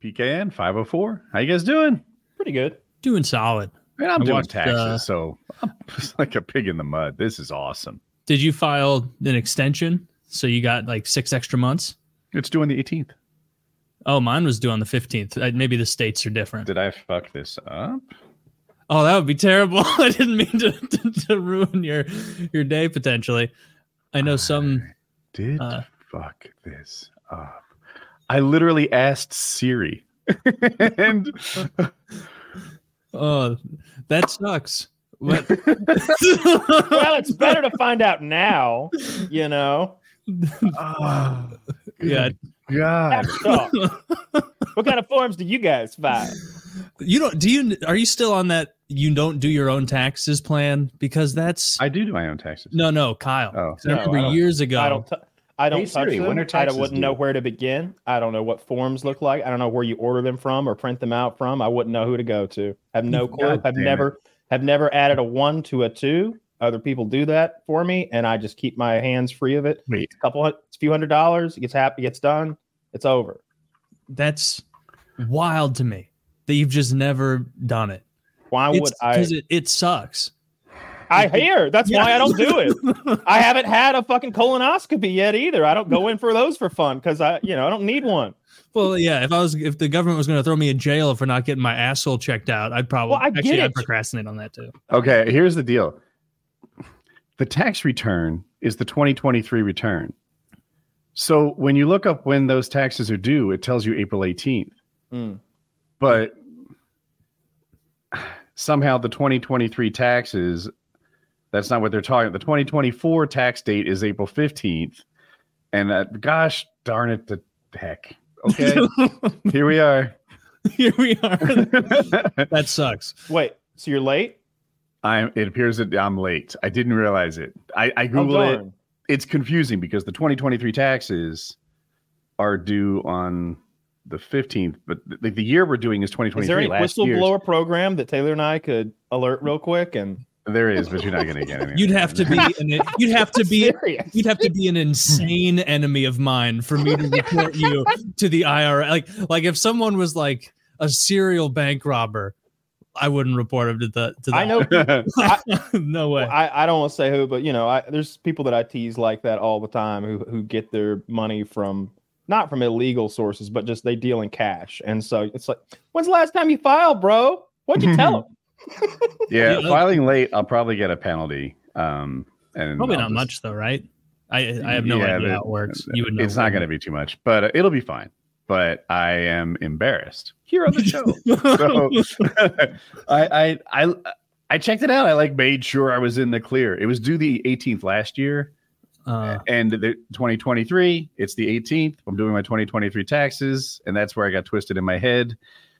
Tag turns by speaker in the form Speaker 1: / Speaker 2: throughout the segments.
Speaker 1: PKN 504. How you guys doing?
Speaker 2: Pretty good.
Speaker 3: Doing solid.
Speaker 1: Man, I'm doing taxes, so I'm just like a pig in the mud. This is awesome.
Speaker 3: Did you file an extension? So you got like 6 extra months?
Speaker 1: It's due on the 18th.
Speaker 3: Oh, mine was due on the 15th. Maybe the states are different.
Speaker 1: Did I fuck this up?
Speaker 3: Oh, that would be terrible. I didn't mean to ruin your day potentially. I know some
Speaker 1: did fuck this up. I literally asked Siri. And
Speaker 3: oh, that sucks.
Speaker 2: Well, it's better to find out now, you know.
Speaker 1: oh,
Speaker 3: Yeah.
Speaker 1: God.
Speaker 2: What kind of forms do you guys file?
Speaker 3: Are you still on that you don't do your own taxes plan? Because that's
Speaker 1: I do my own taxes.
Speaker 3: No, Kyle.
Speaker 1: Oh.
Speaker 3: I remember years ago.
Speaker 2: I don't
Speaker 1: Hey,
Speaker 2: touch
Speaker 1: Siri,
Speaker 2: them.
Speaker 1: when are taxes
Speaker 2: I wouldn't know where to begin. I don't know what forms look like. I don't know where you order them from or print them out from. I wouldn't know who to go to. I have no clue. I've never added a 1 to a 2. Other people do that for me, and I just keep my hands free of it.
Speaker 1: Wait.
Speaker 2: A few $100s. It gets done. It's over.
Speaker 3: That's wild to me that you've just never done it.
Speaker 2: Why would I?
Speaker 3: Because it sucks.
Speaker 2: I hear. That's why I don't do it. I haven't had a fucking colonoscopy yet either. I don't go in for those for fun because I don't need one.
Speaker 3: Well, yeah. If the government was going to throw me in jail for not getting my asshole checked out, I'd probably I'd procrastinate on that too.
Speaker 1: Okay, here's the deal. The tax return is the 2023 return. So when you look up when those taxes are due, it tells you April 18th. But somehow the 2023 taxes, that's not what they're talking about. The 2024 tax date is April 15th. And gosh darn it, the heck. Okay, here we are.
Speaker 3: Here we are. That sucks.
Speaker 2: Wait, so you're late?
Speaker 1: It appears that I'm late. I didn't realize it. I Googled it. It's confusing because the 2023 taxes are due on the 15th, but the year we're doing is 2023.
Speaker 2: Is there any whistleblower program that Taylor and I could alert real quick? And
Speaker 1: there is, but you're not going to get anything.
Speaker 3: You'd have to be an insane enemy of mine for me to report you to the IRS. Like if someone was like a serial bank robber, I wouldn't report him to the
Speaker 2: I know.
Speaker 3: No way.
Speaker 2: I don't want to say who, but there's people that I tease like that all the time who get their money not from illegal sources, but just they deal in cash. And so it's like, when's the last time you filed, bro? What'd you tell them?
Speaker 1: Yeah, filing late, I'll probably get a penalty. And
Speaker 3: probably not much though, right? I have no idea how it works. You would know.
Speaker 1: It's not going to be too much, but it'll be fine. But I am embarrassed here on the show. So I checked it out. I made sure I was in the clear. It was due the 18th last year. And the 2023, it's the 18th. I'm doing my 2023 taxes, and that's where I got twisted in my head.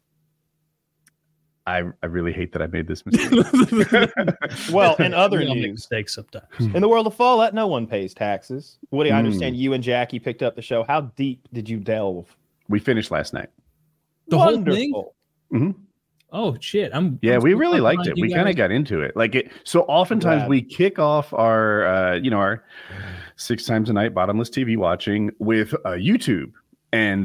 Speaker 1: I really hate that I made this mistake.
Speaker 2: Well, in other news,
Speaker 3: mistakes sometimes.
Speaker 2: In the world of Fallout, no one pays taxes. Woody, I understand you and Jackie picked up the show. How deep did you delve?
Speaker 1: We finished last night.
Speaker 3: The whole thing?
Speaker 1: Mm-hmm.
Speaker 3: Oh shit!
Speaker 1: We really liked it. We kind of got into it. So oftentimes we kick off our our 6 times a night bottomless TV watching with YouTube, and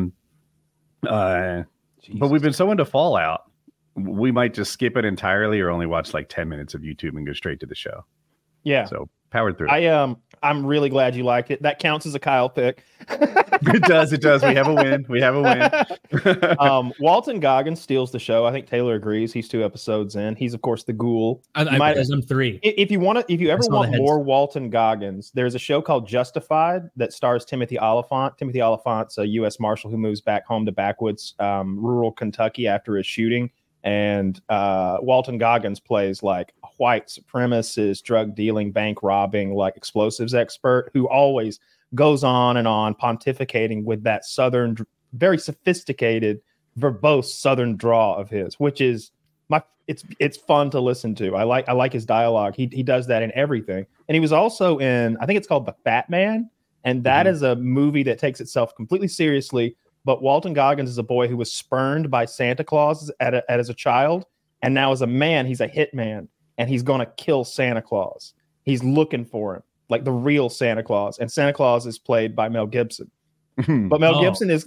Speaker 1: but we've been so into Fallout, we might just skip it entirely or only watch 10 minutes of YouTube and go straight to the show.
Speaker 2: Yeah.
Speaker 1: So powered through.
Speaker 2: I'm really glad you liked it. That counts as a Kyle pick.
Speaker 1: It does. We have a win.
Speaker 2: Walton Goggins steals the show. I think Taylor agrees. He's 2 episodes in. He's of course the ghoul.
Speaker 3: I'm 3.
Speaker 2: If you ever want more Walton Goggins, there's a show called Justified that stars Timothy Oliphant. Timothy Oliphant's a U.S. Marshal who moves back home to backwoods rural Kentucky after his shooting. And Walton Goggins plays a white supremacist, drug dealing, bank robbing, explosives expert who always goes on and on pontificating with that Southern, very sophisticated, verbose Southern draw of his, which is it's fun to listen to. I like his dialogue. He does that in everything. And he was also in, I think it's called The Fat Man. And that is a movie that takes itself completely seriously. But Walton Goggins is a boy who was spurned by Santa Claus as a child. And now as a man, he's a hitman. And he's going to kill Santa Claus. He's looking for him, like the real Santa Claus. And Santa Claus is played by Mel Gibson. But Mel Gibson is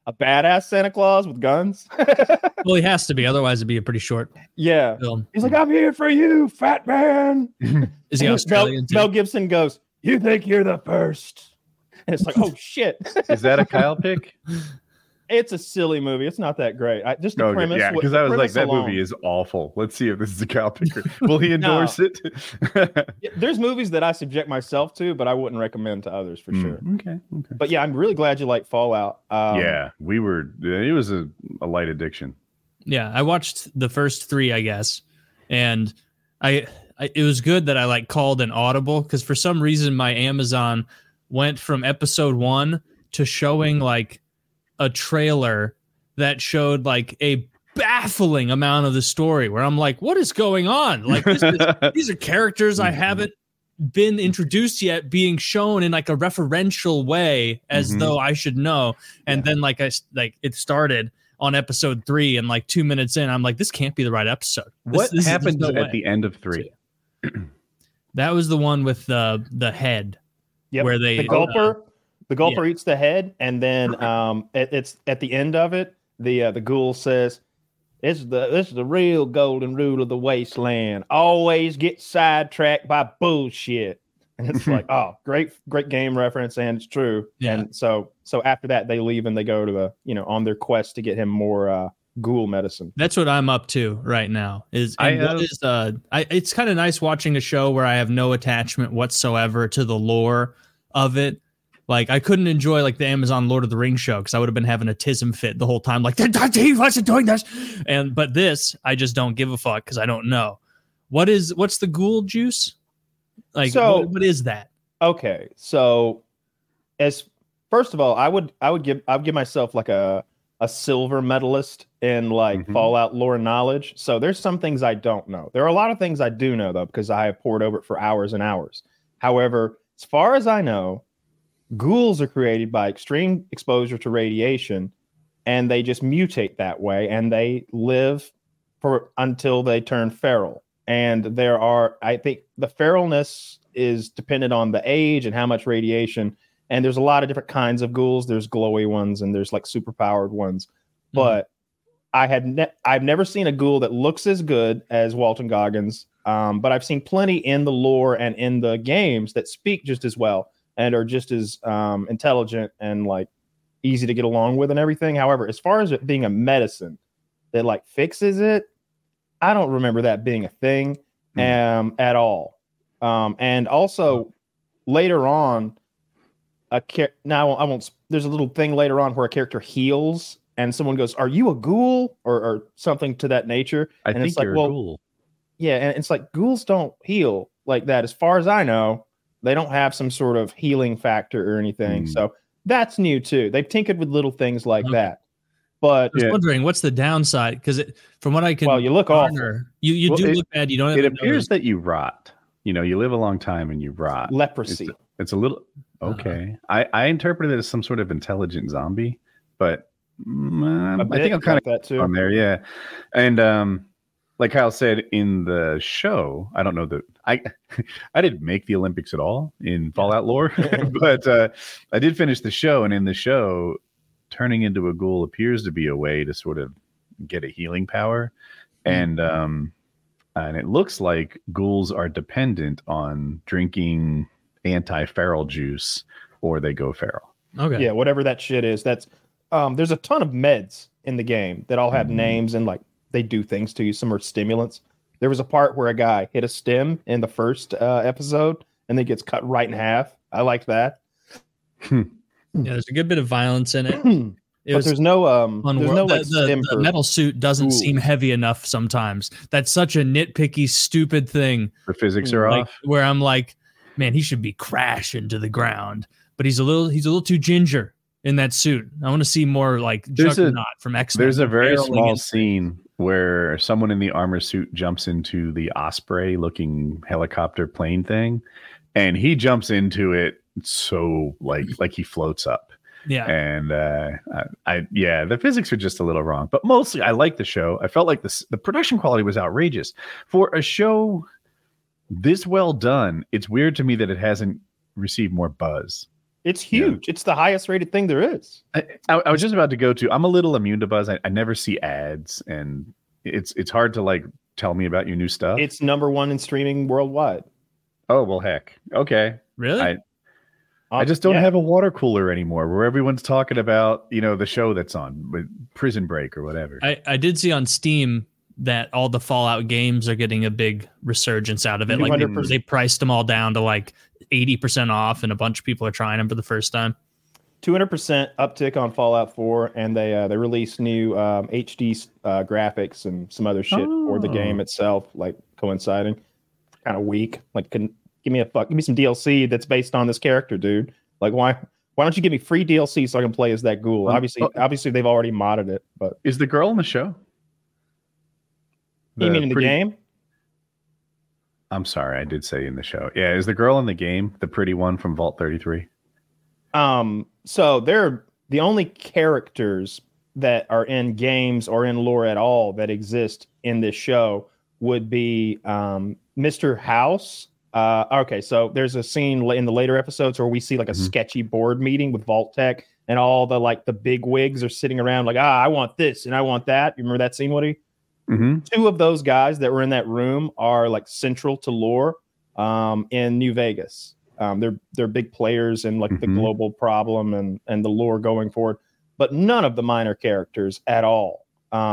Speaker 2: a badass Santa Claus with guns.
Speaker 3: Well, he has to be, otherwise it'd be a pretty short film.
Speaker 2: He's like, I'm here for you, fat man.
Speaker 3: Is he Australian?
Speaker 2: Mel Gibson goes, you think you're the first? And it's like, oh shit.
Speaker 1: Is that a Kyle pick?
Speaker 2: It's a silly movie. It's not that great. Just the premise.
Speaker 1: Yeah, because I was like, that movie is awful. Let's see if this is a Kyle picker. Will he endorse it?
Speaker 2: There's movies that I subject myself to, but I wouldn't recommend to others for sure.
Speaker 1: Okay.
Speaker 2: But yeah, I'm really glad you like Fallout.
Speaker 1: Yeah, it was a light addiction.
Speaker 3: Yeah, I watched the first 3, I guess, and it was good that I like called an audible, because for some reason my Amazon went from episode 1 to showing like a trailer that showed like a baffling amount of the story, where I'm like, what is going on? Like these are characters I haven't been introduced yet, being shown in like a referential way as though I should know. And then it started on episode 3, and like 2 minutes in, I'm like, this can't be the right episode.
Speaker 1: What happened at the end of 3?
Speaker 3: That was the one with the head.
Speaker 2: Yep.
Speaker 3: Where they
Speaker 2: the gulper eats the head, and then it's at the end of it, the ghoul says, this is the real golden rule of the wasteland. Always get sidetracked by bullshit. And it's like, oh, great game reference, and it's true. Yeah. And so after that, they leave and they go to on their quest to get him more ghoul medicine.
Speaker 3: That's what I'm up to right now. It's kind of nice watching a show where I have no attachment whatsoever to the lore of it. Like, I couldn't enjoy like the Amazon Lord of the Rings show because I would have been having a tism fit the whole time. Like, he wasn't doing this, but this I just don't give a fuck because I don't know what's the ghoul juice. Like, so, what is that?
Speaker 2: Okay, so first of all, I would give myself like a silver medalist in like Fallout lore knowledge. So there's some things I don't know. There are a lot of things I do know though, because I have poured over it for hours and hours. However, as far as I know, ghouls are created by extreme exposure to radiation, and they just mutate that way, and they live until they turn feral. And I think the feralness is dependent on the age and how much radiation. And there's a lot of different kinds of ghouls. There's glowy ones and there's like superpowered ones. But I've never seen a ghoul that looks as good as Walton Goggins. But I've seen plenty in the lore and in the games that speak just as well and are just as intelligent and like easy to get along with and everything. However, as far as it being a medicine that like fixes it, I don't remember that being a thing at all. And also later on, there's a little thing later on where a character heals and someone goes, "Are you a ghoul?" or something to that nature.
Speaker 1: I think it's like, you're a ghoul.
Speaker 2: Yeah, and it's like ghouls don't heal like that. As far as I know, they don't have some sort of healing factor or anything. So that's new too. They've tinkered with little things like that. But
Speaker 3: I was wondering what's the downside, because from what I can,
Speaker 2: you look awful.
Speaker 3: You do look bad. You don't.
Speaker 1: It appears that you rot. You live a long time and you rot.
Speaker 2: Leprosy.
Speaker 1: It's a little okay. I interpreted it as some sort of intelligent zombie, but I think I'm kind of
Speaker 2: that too
Speaker 1: on there. Yeah, and like Kyle said in the show, I don't know that I didn't make the Olympics at all in Fallout lore, but I did finish the show, and in the show, turning into a ghoul appears to be a way to sort of get a healing power. And it looks like ghouls are dependent on drinking anti-feral juice or they go feral.
Speaker 3: Okay.
Speaker 2: Yeah, whatever that shit is. That's there's a ton of meds in the game that all have names and like they do things to you. Some are stimulants. There was a part where a guy hit a stem in the first episode and then gets cut right in half. I liked that.
Speaker 3: Yeah, there's a good bit of violence in it.
Speaker 2: But there's no
Speaker 3: the metal suit doesn't seem heavy enough sometimes. That's such a nitpicky, stupid thing.
Speaker 1: The physics are off.
Speaker 3: Where I'm like, man, he should be crashing to the ground. But he's a little too ginger in that suit. I want to see more like Juggernaut from X-Men.
Speaker 1: There's a very small scene where someone in the armor suit jumps into the Osprey looking helicopter plane thing, and he jumps into it so like he floats up.
Speaker 3: Yeah.
Speaker 1: And the physics are just a little wrong, but mostly I like the show. I felt like the production quality was outrageous for a show this well done. It's weird to me that it hasn't received more buzz.
Speaker 2: It's huge. Yeah. It's the highest rated thing there is.
Speaker 1: I was just about to go to. I'm a little immune to Buzz. I never see ads, and it's hard to like tell me about your new stuff.
Speaker 2: It's #1 in streaming worldwide.
Speaker 1: Oh well, heck. Okay.
Speaker 3: Really?
Speaker 1: I just don't have a water cooler anymore where everyone's talking about, the show that's on, with Prison Break or whatever.
Speaker 3: I did see on Steam that all the Fallout games are getting a big resurgence out of it. Like they priced them all down to like 80% off, and a bunch of people are trying them for the first time.
Speaker 2: 200% uptick on Fallout 4, and they released new HD graphics and some other shit for the game itself, like coinciding. Kind of weak. Like, give me some DLC that's based on this character, dude. Like, why don't you give me free DLC so I can play as that ghoul? Obviously they've already modded it, but
Speaker 1: is the girl in the show?
Speaker 2: You mean in the game?
Speaker 1: I'm sorry, I did say in the show. Yeah, is the girl in the game the pretty one from Vault 33?
Speaker 2: So they're the only characters that are in games or in lore at all that exist in this show would be Mr. House. Okay, so there's a scene in the later episodes where we see like a sketchy board meeting with Vault Tech, and all the big wigs are sitting around like, I want this and I want that. You remember that scene, Woody?
Speaker 1: Mm-hmm.
Speaker 2: 2 of those guys that were in that room are like central to lore in New Vegas. They're big players in like the global problem and the lore going forward, but none of the minor characters at all.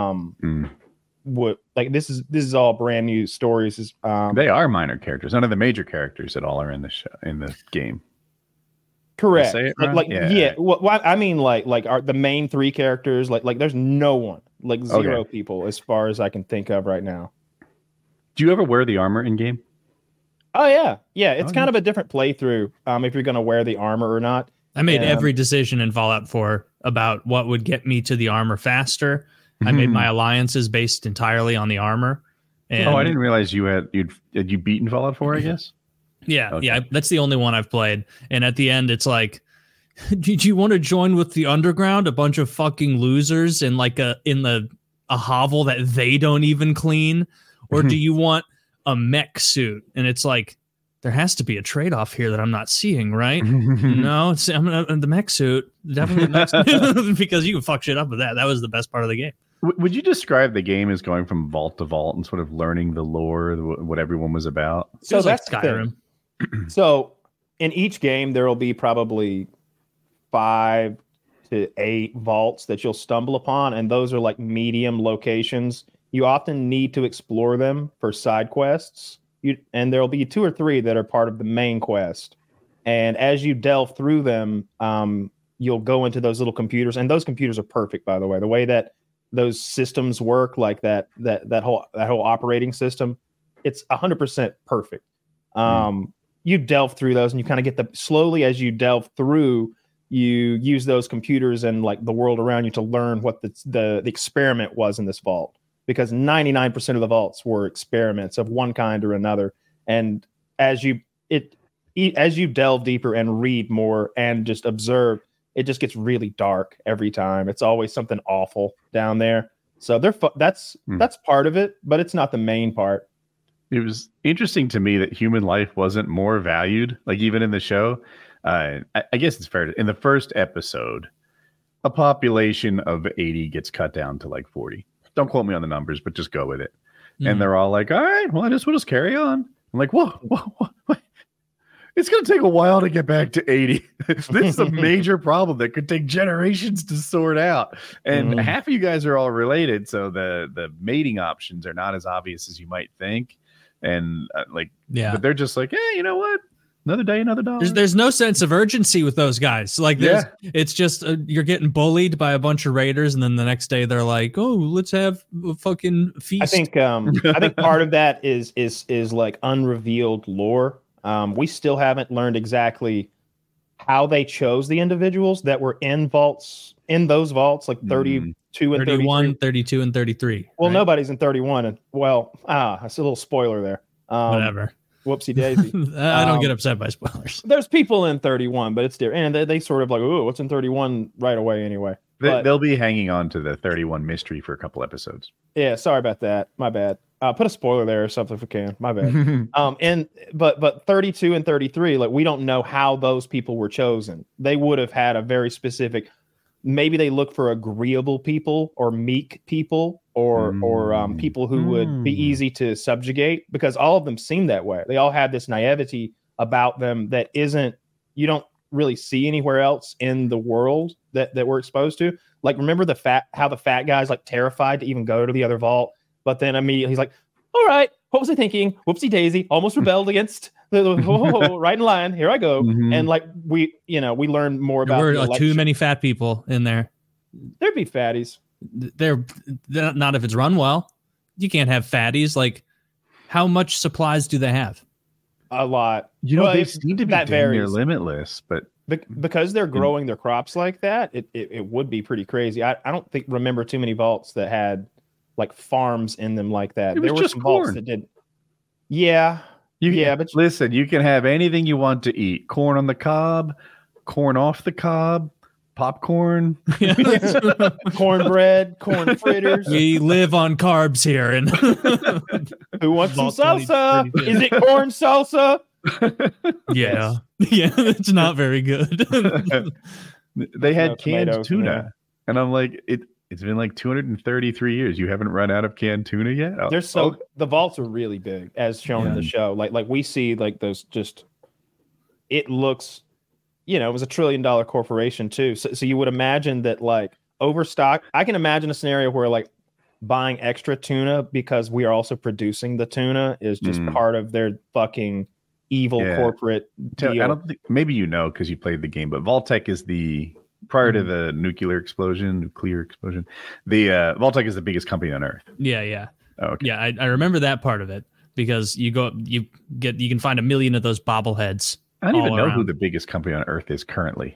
Speaker 2: Would like this is all brand new stories.
Speaker 1: They are minor characters. None of the major characters at all are in the show, in the game.
Speaker 2: Correct. Well, I mean, like are the main 3 characters like there's no one, like 0 people as far as I can think of right now.
Speaker 1: Do you ever wear the armor in game?
Speaker 2: Oh yeah. It's kind of a different playthrough. If you're going to wear the armor or not.
Speaker 3: I made every decision in Fallout 4 about what would get me to the armor faster. I made my alliances based entirely on the armor. And
Speaker 1: I didn't realize had you beaten Fallout 4, I guess?
Speaker 3: Yeah, that's the only one I've played. And at the end, it's like, did you want to join with the underground? A bunch of fucking losers in like a hovel that they don't even clean? Or do you want a mech suit? And it's like, there has to be a trade-off here that I'm not seeing, right? No, I'm the mech suit. Definitely the mech suit. Because you can fuck shit up with that. That was the best part of the game.
Speaker 1: Would you describe the game as going from vault to vault and sort of learning the lore, what everyone was about?
Speaker 2: So that's like Skyrim. So in each game, there will be probably 5 to 8 vaults that you'll stumble upon, and those are like medium locations. You often need to explore them for side quests. And there'll be 2 or 3 that are part of the main quest. And as you delve through them, you'll go into those little computers. And those computers are perfect, by the way. The way that those systems work, like that whole operating system, it's 100% perfect. You delve through those, and you kind of get slowly as you delve through, you use those computers and like the world around you to learn what the experiment was in this vault. Because 99% of the vaults were experiments of one kind or another. And as you delve deeper and read more and just observe, it just gets really dark every time. It's always something awful down there. So that's part of it, but it's not the main part.
Speaker 1: It was interesting to me that human life wasn't more valued, like even in the show. I guess it's fair in the first episode, a population of 80 gets cut down to like 40. Don't quote me on the numbers, but just go with it. And they're all like, all right, well, we'll just carry on. I'm like, whoa. It's going to take a while to get back to 80. This is a major problem that could take generations to sort out. And half of you guys are all related. So the mating options are not as obvious as you might think. And but they're just like, hey, you know what? Another day, another dollar.
Speaker 3: There's no sense of urgency with those guys. Like, it's just you're getting bullied by a bunch of raiders, and then the next day they're like, "Oh, let's have a fucking feast."
Speaker 2: I think part of that is like unrevealed lore. We still haven't learned exactly how they chose the individuals that were in those vaults, like 32 and
Speaker 3: 31, 32 and 33.
Speaker 2: Well, right? Nobody's in 31, and that's a little spoiler there.
Speaker 3: Whatever.
Speaker 2: Whoopsie daisy.
Speaker 3: I don't get upset by spoilers.
Speaker 2: There's people in 31, but it's there. And they sort of like, oh, what's in 31 right away anyway.
Speaker 1: They'll be hanging on to the 31 mystery for a couple episodes.
Speaker 2: Yeah, sorry about that. My bad. Put a spoiler there or something if we can. My bad. But 32 and 33, like we don't know how those people were chosen. They would have had a very specific. Maybe they look for agreeable people or meek people or people who would be easy to subjugate, because all of them seem that way. They all have this naivety about them that you don't really see anywhere else in the world that we're exposed to. Like, remember how the fat guy's like terrified to even go to the other vault, but then immediately he's like, all right, what was I thinking? Whoopsie daisy, almost rebelled against right in line. Here I go. And like we learn more about.
Speaker 3: There were too many fat people in there.
Speaker 2: There'd be fatties.
Speaker 3: They're not if it's run well. You can't have fatties. Like, how much supplies do they have?
Speaker 2: A lot.
Speaker 1: They seem to be near limitless, but
Speaker 2: because they're growing their crops like that, it would be pretty crazy. I don't remember too many vaults that had like farms in them like that. There were some vaults that did. Yeah. But
Speaker 1: listen, you can have anything you want to eat. Corn on the cob, corn off the cob, popcorn,
Speaker 2: cornbread, corn fritters.
Speaker 3: We live on carbs here. And
Speaker 2: who wants some salsa? Is it corn salsa?
Speaker 3: Yeah. Yeah, it's not very good.
Speaker 1: They had canned tuna. And I'm like, it's been like 233 years. You haven't run out of canned tuna yet?
Speaker 2: The vaults are really big, as shown in the show. Like we see like those it looks, it was $1 trillion corporation too. So you would imagine that like overstock. I can imagine a scenario where like buying extra tuna because we are also producing the tuna is just part of their fucking evil corporate deal.
Speaker 1: I don't think, maybe because you played the game, but Vault-Tec is prior to the nuclear explosion, the Vault-Tec is the biggest company on Earth.
Speaker 3: Yeah.
Speaker 1: Oh, okay.
Speaker 3: Yeah, I remember that part of it because you can find 1 million of those bobbleheads.
Speaker 1: I don't even know who the biggest company on Earth is currently.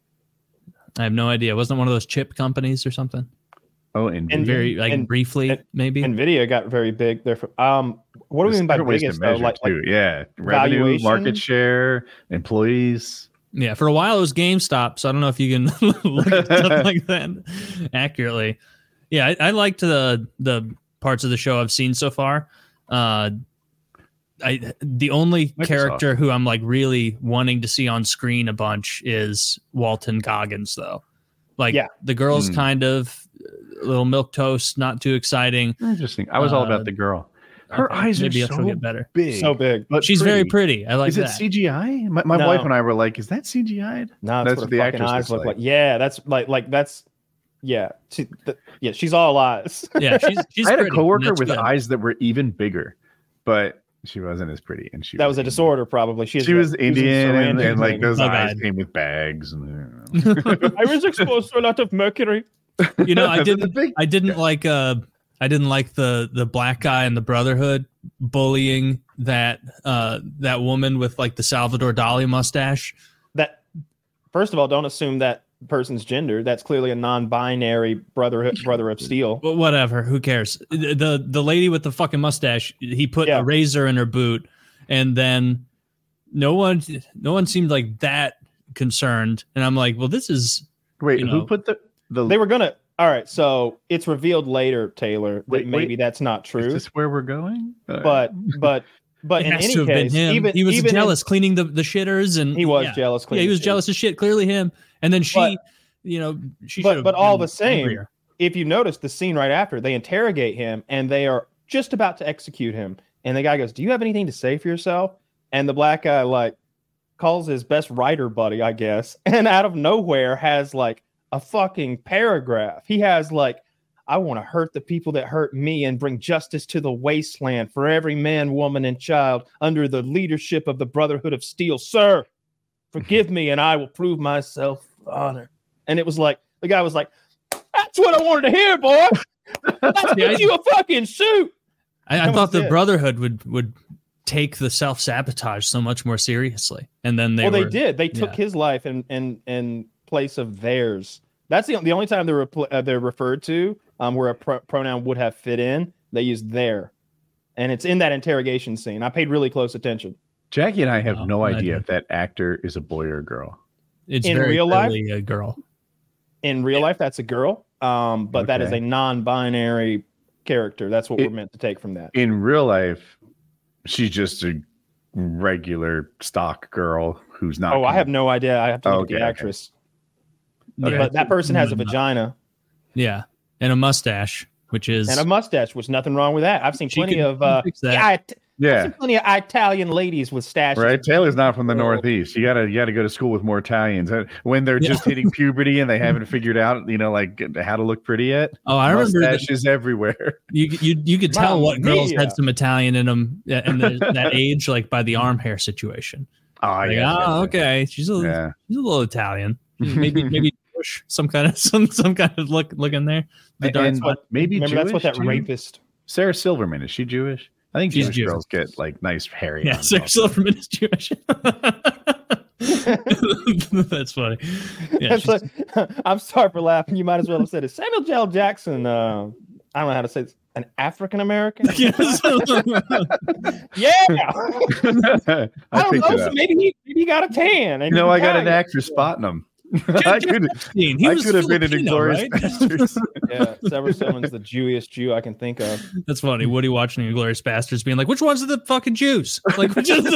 Speaker 3: I have no idea. Wasn't it one of those chip companies or something?
Speaker 1: Oh,
Speaker 3: NVIDIA. Briefly, maybe.
Speaker 2: NVIDIA got very big there. What do we mean by biggest though? Like
Speaker 1: revenue, valuation? Market share, employees.
Speaker 3: Yeah, for a while it was GameStop, so I don't know if you can look at stuff like that accurately. Yeah, I liked the parts of the show I've seen so far. The only character who I'm like really wanting to see on screen a bunch is Walton Goggins, though. Like, the girl's kind of a little milquetoast, not too exciting.
Speaker 1: Interesting. I was all about the girl. Her eyes are so get better. Big.
Speaker 2: So big.
Speaker 3: But she's very pretty. I like that.
Speaker 1: Is it CGI? My wife and I were like, is that CGI'd?
Speaker 2: No, that's what the actress eyes look like. Yeah, that's that's she's all eyes.
Speaker 3: Yeah, she's
Speaker 1: I had
Speaker 3: pretty,
Speaker 1: a coworker with eyes that were even bigger, but she wasn't as pretty. And
Speaker 2: that was a disorder, probably. She was
Speaker 1: Indian and like those eyes came with bags.
Speaker 2: I was exposed to a lot of mercury.
Speaker 3: I didn't like the black guy in the Brotherhood bullying that woman with like the Salvador Dali mustache.
Speaker 2: That, first of all, don't assume that person's gender. That's clearly a non-binary brother of steel.
Speaker 3: But whatever, who cares? The lady with the fucking mustache, he put a razor in her boot, and then no one seemed like that concerned. And I'm like, well, this is
Speaker 1: who put the
Speaker 2: they were gonna. All right, so it's revealed later, Taylor, that maybe that's not true.
Speaker 1: Is this where we're going?
Speaker 2: But in any case,
Speaker 3: he was jealous cleaning the shitters, and
Speaker 2: he was jealous.
Speaker 3: Yeah, he was jealous as shit. Clearly him. And then she.
Speaker 2: But all the same, angrier. If you notice the scene right after, they interrogate him, and they are just about to execute him. And the guy goes, "Do you have anything to say for yourself?" And the black guy like calls his best writer buddy, I guess, and out of nowhere has like a fucking paragraph. He has like, I want to hurt the people that hurt me and bring justice to the wasteland for every man, woman, and child under the leadership of the Brotherhood of Steel. Sir, forgive me and I will prove myself honor. And it was like, the guy was like, that's what I wanted to hear, boy. Let's get you a fucking suit.
Speaker 3: I thought the Brotherhood would take the self-sabotage so much more seriously. And then they
Speaker 2: did. They took his life and place of theirs. That's the only time they're referred to where a pronoun would have fit in. They used their, and it's in that interrogation scene. I paid really close attention.
Speaker 1: Jackie and I have no idea if that actor is a boy or a girl.
Speaker 3: It's in real life a girl.
Speaker 2: in real life, that's a girl. But that is a non-binary character. That's what we're meant to take from that.
Speaker 1: In real life, she's just a regular stock girl who's not.
Speaker 2: I have no idea. I have to look at the actress. Okay. But that person has a vagina.
Speaker 3: Yeah, and a mustache, which
Speaker 2: nothing wrong with that. I've seen plenty of I've seen plenty of Italian ladies with stashes.
Speaker 1: Right, Taylor's not from the Northeast. You gotta go to school with more Italians when they're just hitting puberty and they haven't figured out, like how to look pretty yet.
Speaker 3: Oh, I remember
Speaker 1: mustaches everywhere.
Speaker 3: You could tell what girls had some Italian in them, and that age, like by the arm hair situation.
Speaker 1: Oh yeah.
Speaker 3: Okay, she's a little Italian. Maybe some kind of look in there.
Speaker 1: Maybe
Speaker 2: Jewish, that's what that rapist.
Speaker 1: Sarah Silverman, is she Jewish? I think Jewish girls get like nice hairy.
Speaker 3: Yeah, Sarah Silverman is Jewish. That's funny. Yeah,
Speaker 2: I'm sorry for laughing. You might as well have said it. Samuel L. Jackson. I don't know how to say it. An African American.
Speaker 3: Yes.
Speaker 2: Yeah. I don't know. So maybe he got a tan. And
Speaker 1: I got an actress spotting him. I could have been an Inglourious Basterds.
Speaker 2: Yeah, Severus Stallone's the Jewiest Jew I can think of.
Speaker 3: That's funny. Woody watching Inglourious Basterds being like, which ones are the fucking Jews? Like, which is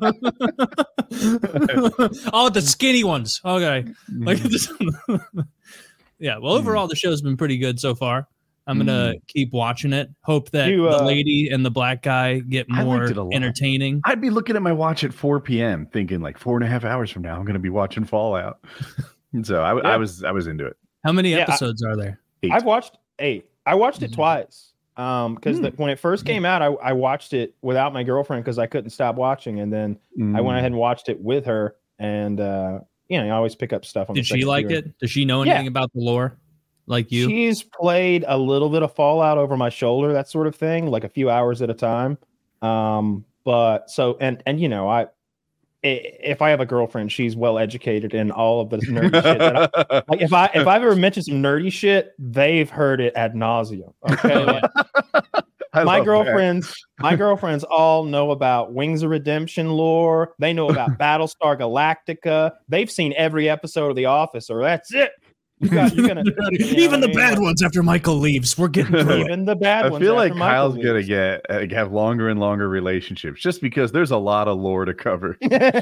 Speaker 3: the skinny ones. Okay. Like, yeah. Well, overall, the show's been pretty good so far. I'm gonna keep watching it. Hope that the lady and the black guy get more entertaining.
Speaker 1: I'd be looking at my watch at 4 p.m. thinking like 4.5 hours from now I'm gonna be watching Fallout. So I was into it.
Speaker 3: How many episodes are there?
Speaker 1: 8.
Speaker 2: I've watched 8. I watched it twice. Because when it first came out, I watched it without my girlfriend because I couldn't stop watching, and then I went ahead and watched it with her. And I always pick up stuff on.
Speaker 3: Did she like it? Does she know anything about the lore? Like you?
Speaker 2: She's played a little bit of Fallout over my shoulder, that sort of thing, like a few hours at a time. But so if I have a girlfriend, she's well educated in all of the nerdy shit. Like if I've ever mentioned some nerdy shit, they've heard it ad nauseum. Okay. My girlfriends all know about Wings of Redemption lore. They know about Battlestar Galactica. They've seen every episode of The Office, or that's it. You're gonna,
Speaker 3: even the bad ones after Michael leaves. We're getting through
Speaker 2: even the bad ones.
Speaker 1: I feel like Kyle's gonna have longer and longer relationships just because there's a lot of lore to cover.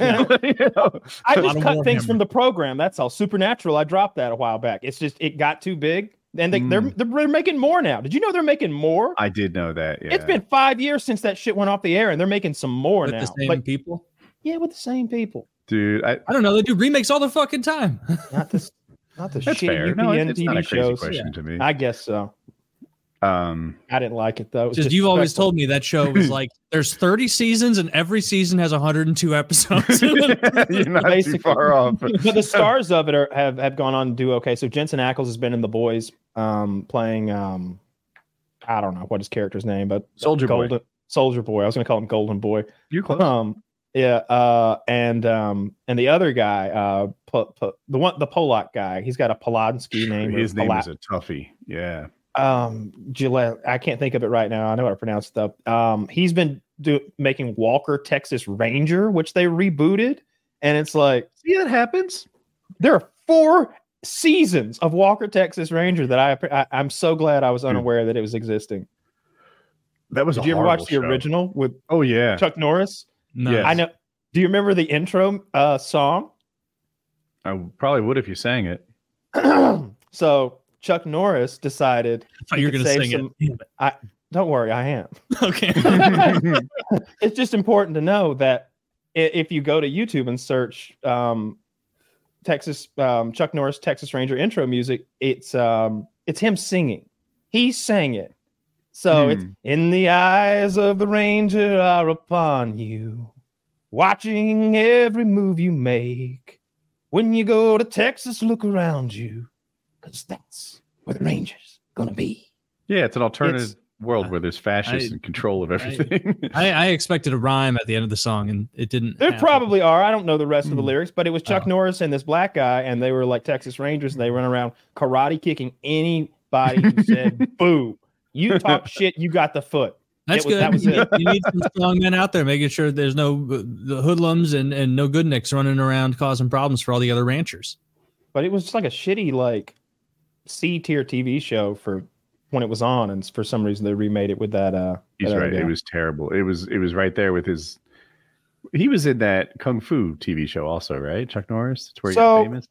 Speaker 2: I just cut things from the program. That's all. Supernatural. I dropped that a while back. It's just it got too big, and they're making more now. Did you know they're making more?
Speaker 1: I did know that. Yeah.
Speaker 2: It's been 5 years since that shit went off the air, and they're making some more
Speaker 3: with
Speaker 2: now.
Speaker 3: The same people.
Speaker 2: Yeah, with the same people.
Speaker 1: Dude, I
Speaker 3: don't know. They do remakes all the fucking time.
Speaker 2: Not the
Speaker 1: That's
Speaker 2: shitty
Speaker 1: fair.
Speaker 2: UPN
Speaker 1: No, it's
Speaker 2: TV
Speaker 1: not a crazy
Speaker 2: shows.
Speaker 1: question to me.
Speaker 2: I guess so. I didn't like it though.
Speaker 3: Just you've always told me that show was like there's 30 seasons and every season has 102 episodes.
Speaker 1: You're not too far off.
Speaker 2: But the stars of it have gone on to do okay. So Jensen Ackles has been in The Boys, playing I don't know what his character's name, but
Speaker 1: Soldier Boy.
Speaker 2: Soldier Boy. I was going to call him Golden Boy.
Speaker 1: You're close.
Speaker 2: Yeah, and the other guy, the Polak guy, he's got a Polanski name.
Speaker 1: His name is a toughie. Yeah.
Speaker 2: Gillette. I can't think of it right now. I know how to pronounce stuff. He's been making Walker Texas Ranger, which they rebooted, and it's like,
Speaker 1: see, that happens.
Speaker 2: There are 4 seasons of Walker Texas Ranger that I'm so glad I was unaware that it was existing.
Speaker 1: That was.
Speaker 2: Did you ever watch the original with?
Speaker 1: Oh yeah,
Speaker 2: Chuck Norris.
Speaker 3: No,
Speaker 1: yes.
Speaker 2: I know. Do you remember the intro song?
Speaker 1: I probably would if you sang it.
Speaker 2: So Chuck Norris decided
Speaker 3: you're going to sing it.
Speaker 2: Don't worry, I am.
Speaker 3: Okay.
Speaker 2: It's just important to know that if you go to YouTube and search Chuck Norris Texas Ranger intro music, it's him singing. He sang it. So it's in the eyes of the ranger are upon you, watching every move you make. When you go to Texas, look around you, because that's where the ranger's gonna be.
Speaker 1: Yeah, it's an alternative world where there's fascists in control of everything.
Speaker 3: I expected a rhyme at the end of the song, and it didn't.
Speaker 2: There probably are. I don't know the rest of the lyrics, but it was Chuck Norris and this black guy, and they were like Texas Rangers, and they run around karate kicking anybody who said boo. You talk shit, you got the foot.
Speaker 3: That's good. That was it. You need some strong men out there making sure there's no the hoodlums and no good nicks running around causing problems for all the other ranchers.
Speaker 2: But it was just like a shitty, like, C-tier TV show for when it was on, and for some reason they remade it with that.
Speaker 1: He's right. It was terrible. It was right there with his. He was in that Kung Fu TV show also, right? Chuck Norris. That's where he got famous.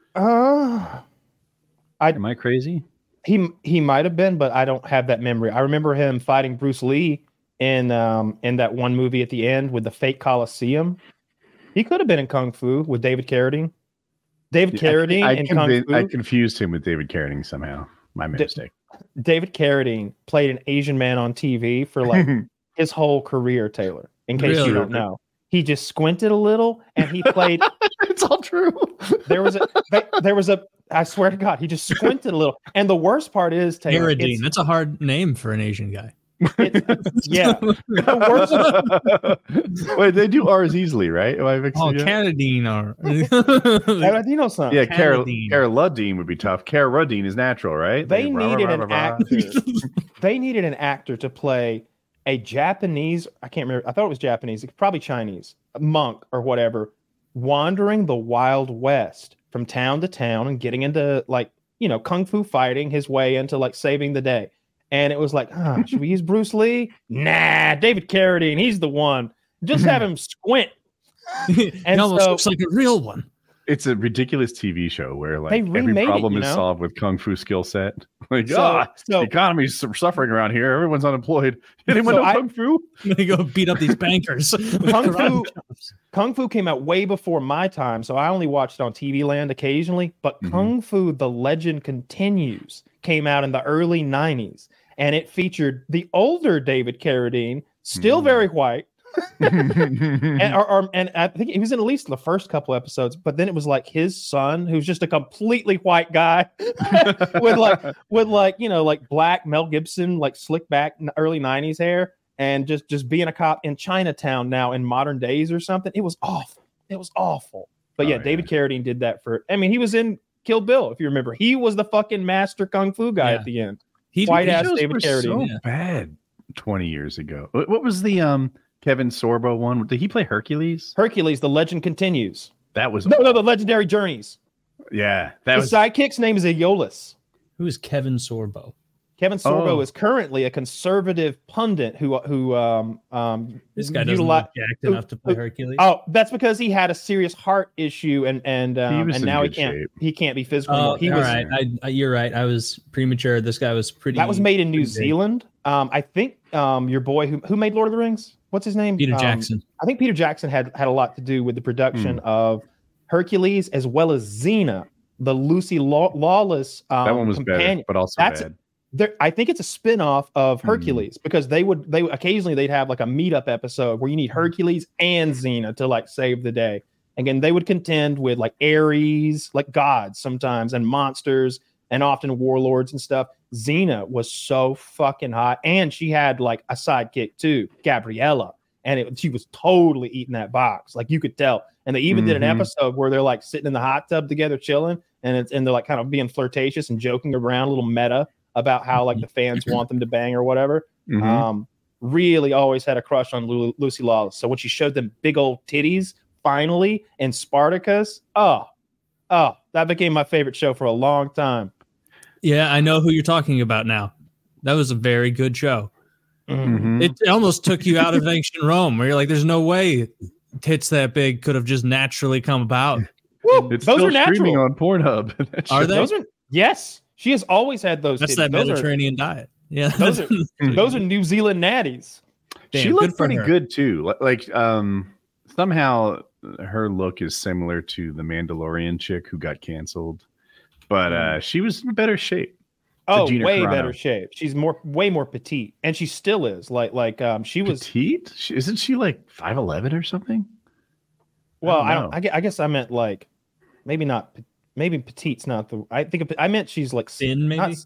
Speaker 1: Am I crazy?
Speaker 2: He might have been, but I don't have that memory. I remember him fighting Bruce Lee in that one movie at the end with the fake Coliseum. He could have been in Kung Fu with David Carradine.
Speaker 1: I confused him with David Carradine somehow. My mistake.
Speaker 2: David Carradine played an Asian man on TV for like his whole career, Taylor. In case you don't know, he just squinted a little and he played.
Speaker 1: It's all true.
Speaker 2: There was a. I swear to God, he just squinted a little. And the worst part is, Taylor,
Speaker 3: Carradine. That's a hard name for an Asian guy.
Speaker 2: Yeah.
Speaker 1: Wait, they do R's easily, right?
Speaker 3: Carradine or
Speaker 2: Carradine son.
Speaker 1: Yeah, Carradine would be tough. Carradine is natural, right?
Speaker 2: They needed an actor. They needed an actor to play a Japanese. I can't remember. I thought it was Japanese. It's probably Chinese. A monk or whatever, wandering the Wild West from town to town and getting into kung fu fighting his way into like saving the day. And it was like, should we use Bruce Lee? Nah, David Carradine, he's the one. Just have him squint.
Speaker 3: And almost looks like a real one.
Speaker 1: It's a ridiculous TV show where like every problem is solved with kung fu skill set. Like, the economy's suffering around here. Everyone's unemployed. Anyone know kung fu?
Speaker 3: They go beat up these bankers.
Speaker 2: Kung Fu came out way before my time, so I only watched it on TV Land occasionally. But Kung Fu: The Legend Continues came out in the early 90s, and it featured the older David Carradine, still very white. and I think he was in at least the first couple episodes, but then it was like his son, who's just a completely white guy with black Mel Gibson, like slick back early 90s hair, and just being a cop in Chinatown now in modern days or something. It was awful. But David Carradine did that he was in Kill Bill, if you remember. He was the fucking master kung fu guy at the end. White ass David Carradine.
Speaker 1: So bad 20 years ago. What was the Kevin Sorbo one? Did he play Hercules?
Speaker 2: Hercules: The Legend Continues.
Speaker 1: That was
Speaker 2: the Legendary Journeys.
Speaker 1: Yeah,
Speaker 2: sidekick's name is Aeolus.
Speaker 3: Who is Kevin Sorbo?
Speaker 2: Kevin Sorbo is currently a conservative pundit who
Speaker 3: this guy doesn't look jacked enough to play Hercules.
Speaker 2: Oh, that's because he had a serious heart issue and now he can't be physical anymore.
Speaker 3: You're right. I was premature. This guy was pretty.
Speaker 2: That was made in New Zealand. I think your boy who made Lord of the Rings. What's his name?
Speaker 3: Peter Jackson.
Speaker 2: I think Peter Jackson had a lot to do with the production of Hercules as well as Xena, the Lucy Lawless
Speaker 1: that one was
Speaker 2: companion.
Speaker 1: Better, but also bad.
Speaker 2: I think it's a spin-off of Hercules because they occasionally they'd have like a meetup episode where you need Hercules and Xena to like save the day. Again, they would contend with like Ares, like gods sometimes, and monsters, and often warlords and stuff. Xena was so fucking hot, and she had like a sidekick too, Gabriella, and she was totally eating that box, like you could tell. And they even did an episode where they're like sitting in the hot tub together, chilling, and they're like kind of being flirtatious and joking around, a little meta about how like the fans want them to bang or whatever. Really always had a crush on Lucy Lawless. So when she showed them big old titties finally in Spartacus, that became my favorite show for a long time.
Speaker 3: Yeah, I know who you're talking about now. That was a very good show. It almost took you out of ancient Rome, where you're like, there's no way tits that big could have just naturally come about.
Speaker 1: It's those still are streaming on Pornhub.
Speaker 3: Are they?
Speaker 2: Yes. She has always had those.
Speaker 3: That's that Mediterranean diet. Yeah,
Speaker 2: those are New Zealand natties.
Speaker 1: Damn, she looks pretty good too. Like somehow her look is similar to the Mandalorian chick who got canceled, but she was in better shape.
Speaker 2: Oh, way Carano. Better shape. She's way more petite, and she still is. Like she was
Speaker 1: petite. Isn't she like 5'11" or something?
Speaker 2: Well, I guess I meant like maybe not. Maybe petite's not the. I meant she's like
Speaker 3: thin, maybe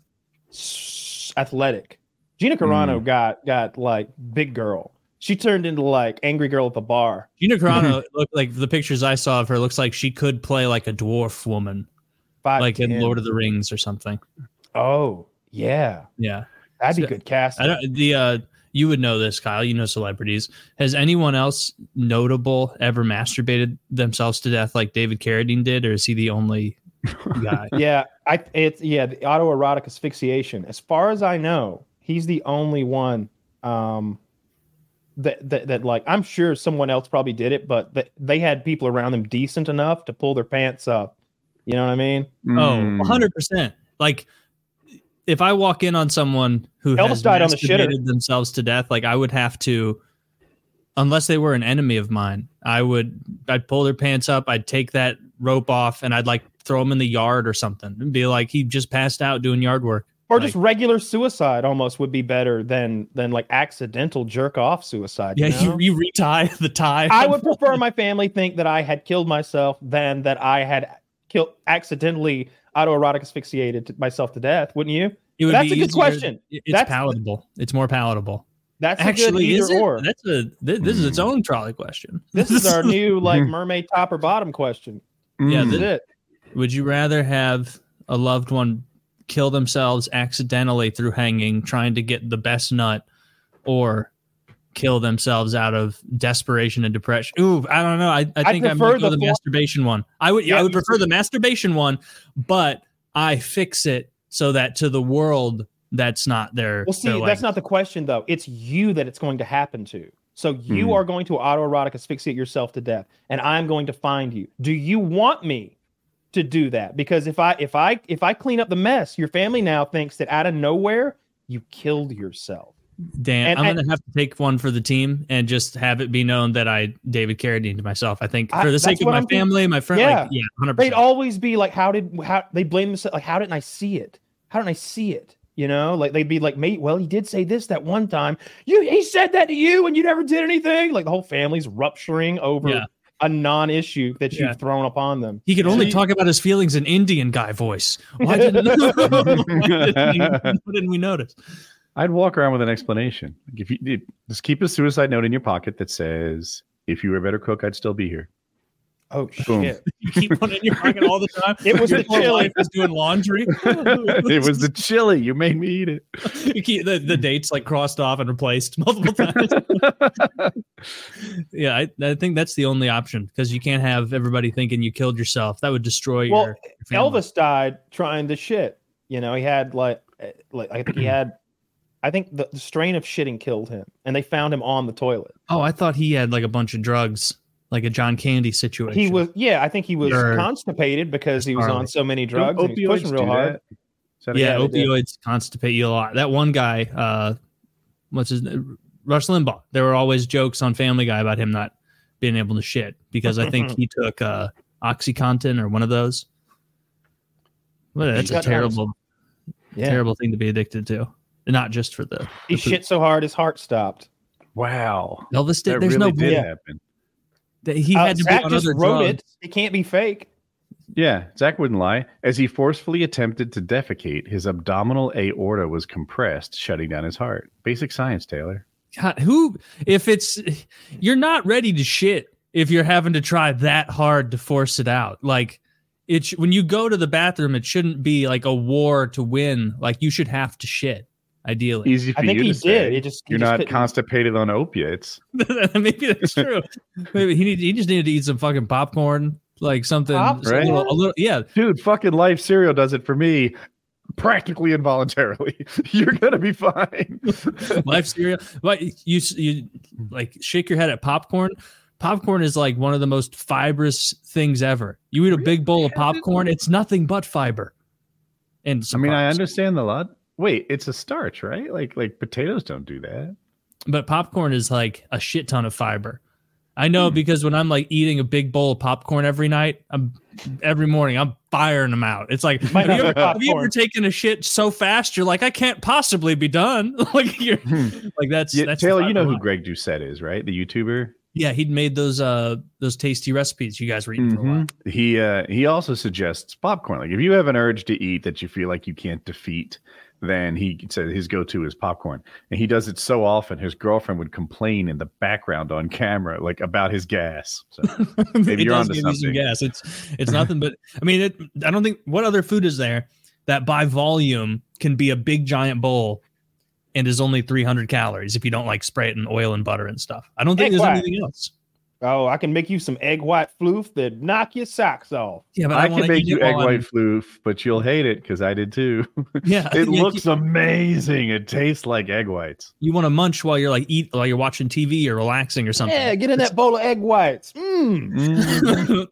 Speaker 2: athletic. Gina Carano got like big girl. She turned into like angry girl at the bar.
Speaker 3: Gina Carano looked like the pictures I saw of her. Looks like she could play like a dwarf woman, 5'10", like in Lord of the Rings or something.
Speaker 2: Oh yeah, that'd be good casting.
Speaker 3: You would know this, Kyle. You know celebrities. Has anyone else notable ever masturbated themselves to death like David Carradine did, or is he the only guy?
Speaker 2: Yeah, It's the autoerotic asphyxiation. As far as I know, he's the only one that like, I'm sure someone else probably did it, but they had people around them decent enough to pull their pants up. You know what I mean?
Speaker 3: Oh, 100%. Like, if I walk in on someone who has
Speaker 2: died on the shitter
Speaker 3: themselves to death, like I would have to, unless they were an enemy of mine, I'd pull their pants up, I'd take that rope off, and I'd like throw them in the yard or something and be like, he just passed out doing yard work.
Speaker 2: Or just regular suicide almost would be better than like accidental jerk off suicide.
Speaker 3: Yeah, you retie the tie.
Speaker 2: I would prefer my family think that I had killed myself than that I had accidentally autoerotic asphyxiated myself to death, wouldn't you? That's a good question.
Speaker 3: It's palatable. It's more palatable.
Speaker 2: That's actually either or.
Speaker 3: This is its own trolley question.
Speaker 2: This is our new like mermaid top or bottom question.
Speaker 3: Yeah, this is it. Would you rather have a loved one kill themselves accidentally through hanging, trying to get the best nut, or kill themselves out of desperation and depression? Ooh, I don't know. I think I might go the masturbation one. I would prefer the masturbation one, but I fix it so that to the world that's not their.
Speaker 2: Well, see, that's not the question though. It's you that it's going to happen to. So you are going to autoerotic asphyxiate yourself to death, and I'm going to find you. Do you want me to do that? Because if I clean up the mess, your family now thinks that out of nowhere you killed yourself.
Speaker 3: Dan, I'm going to have to take one for the team and just have it be known that I David Carradine to myself. I think for the sake of my family, my friend, 100%.
Speaker 2: They'd always be like, how they blame themselves? Like, how didn't I see it? How didn't I see it? You know, like they'd be like, mate, well, he did say this that one time. He said that to you and you never did anything. Like the whole family's rupturing over a non-issue that you've thrown upon them.
Speaker 3: He could only talk about his feelings in Indian guy voice. Why didn't we notice?
Speaker 1: I'd walk around with an explanation. If you just keep a suicide note in your pocket that says, "If you were a better cook, I'd still be here."
Speaker 2: Oh shit!
Speaker 3: You keep one in your pocket all the time.
Speaker 2: It was the chili.
Speaker 3: Was doing laundry.
Speaker 1: It was the chili. You made me eat it.
Speaker 3: You keep the dates like crossed off and replaced multiple times. Yeah, I think that's the only option because you can't have everybody thinking you killed yourself. That would destroy your family.
Speaker 2: Elvis died trying to shit. You know, he had I think the strain of shitting killed him, and they found him on the toilet.
Speaker 3: Oh, I thought he had like a bunch of drugs. Like a John Candy situation.
Speaker 2: He was, I think he was constipated because he was on so many drugs and he was pushing real hard.
Speaker 3: Opioids constipate you a lot. That one guy, what's his name? Rush Limbaugh. There were always jokes on Family Guy about him not being able to shit because I think he took OxyContin or one of those. Well, that's a terrible thing to be addicted to. Not just for
Speaker 2: he shit so hard his heart stopped.
Speaker 1: Wow.
Speaker 3: Elvis did. There's
Speaker 1: really
Speaker 3: no
Speaker 1: did happen.
Speaker 3: He had to
Speaker 2: Zach
Speaker 3: be on
Speaker 2: just
Speaker 3: other
Speaker 2: wrote
Speaker 3: drugs.
Speaker 2: it can't be fake.
Speaker 1: Yeah, Zach wouldn't lie. As he forcefully attempted to defecate, his abdominal aorta was compressed, shutting down his heart. Basic science, Taylor.
Speaker 3: God, you're not ready to shit if you're having to try that hard to force it out. Like when you go to the bathroom, it shouldn't be like a war to win. Like you should have to shit. Ideally,
Speaker 1: easy for you to say. You're not constipated on opiates.
Speaker 3: Maybe that's true. Maybe he just needed to eat some fucking popcorn, like something.
Speaker 1: Right?
Speaker 3: A little, yeah.
Speaker 1: Dude, fucking Life cereal does it for me, practically involuntarily. You're gonna be fine.
Speaker 3: Life cereal. What you like? Shake your head at popcorn. Popcorn is like one of the most fibrous things ever. You eat a big bowl of popcorn, it's nothing but fiber. And
Speaker 1: I understand the lot. Wait, it's a starch, right? Like potatoes don't do that.
Speaker 3: But popcorn is like a shit ton of fiber. I know because when I'm like eating a big bowl of popcorn every morning, I'm firing them out. It's like, have you ever taken a shit so fast you're like, I can't possibly be done? Like that's
Speaker 1: Taylor. You know who Greg Doucette is, right? The YouTuber.
Speaker 3: Yeah, he'd made those tasty recipes you guys were eating for a while.
Speaker 1: He also suggests popcorn. Like if you have an urge to eat that you feel like you can't defeat, then he said his go-to is popcorn. And he does it so often, his girlfriend would complain in the background on camera, like about his gas. So maybe you're onto something.
Speaker 3: Some gas. It's nothing but, I don't think, what other food is there that by volume can be a big giant bowl and is only 300 calories if you don't like spray it in oil and butter and stuff? I don't think there's anything else.
Speaker 2: Oh, I can make you some egg white floof that knock your socks off.
Speaker 3: Yeah, but
Speaker 1: I can make you egg white floof, but you'll hate it because I did too.
Speaker 3: Yeah,
Speaker 1: it looks amazing. It tastes like egg whites.
Speaker 3: You want to munch while you're while you're watching TV or relaxing or something.
Speaker 2: Yeah, get in that bowl of egg whites.
Speaker 1: With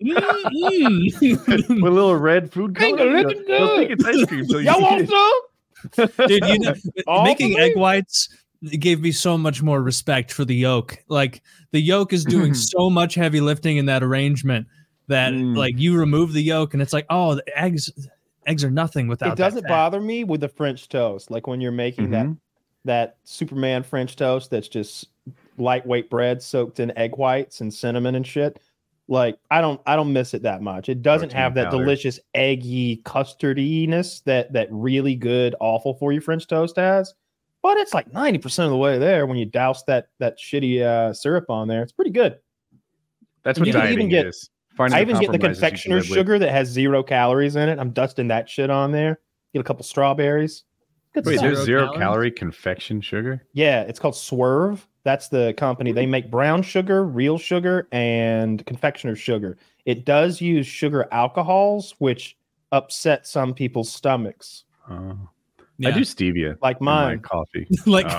Speaker 1: a little red food color.
Speaker 2: Looking good.
Speaker 1: Think it's ice cream. So
Speaker 2: y'all want some?
Speaker 3: Dude, making egg whites gave me so much more respect for the yolk. Like the yolk is doing so much heavy lifting in that arrangement that like you remove the yolk and it's like, oh, the eggs are nothing without. It
Speaker 2: doesn't bother me with the French toast. Like when you're making that Superman French toast that's just lightweight bread soaked in egg whites and cinnamon and shit. Like I don't miss it that much. It doesn't have that delicious eggy custardiness that really good awful for you French toast has. But it's like 90% of the way there when you douse that shitty syrup on there. It's pretty good.
Speaker 1: That's what dieting is.
Speaker 2: I even get the confectioner's sugar that has 0 calories in it. I'm dusting that shit on there. Get a couple strawberries.
Speaker 1: Wait, there's 0 calorie confection sugar?
Speaker 2: Yeah, it's called Swerve. That's the company. They make brown sugar, real sugar, and confectioner's sugar. It does use sugar alcohols, which upset some people's stomachs.
Speaker 1: Yeah. I do stevia,
Speaker 2: like mine.
Speaker 1: My coffee,
Speaker 3: mine.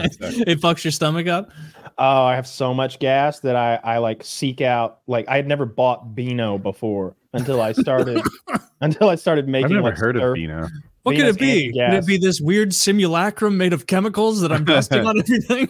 Speaker 3: It fucks your stomach up.
Speaker 2: Oh, I have so much gas that I like seek out. Like I had never bought Beano before until I started making.
Speaker 1: I've never heard of Beano.
Speaker 3: What could it be? Could it be this weird simulacrum made of chemicals that I'm dusting on everything?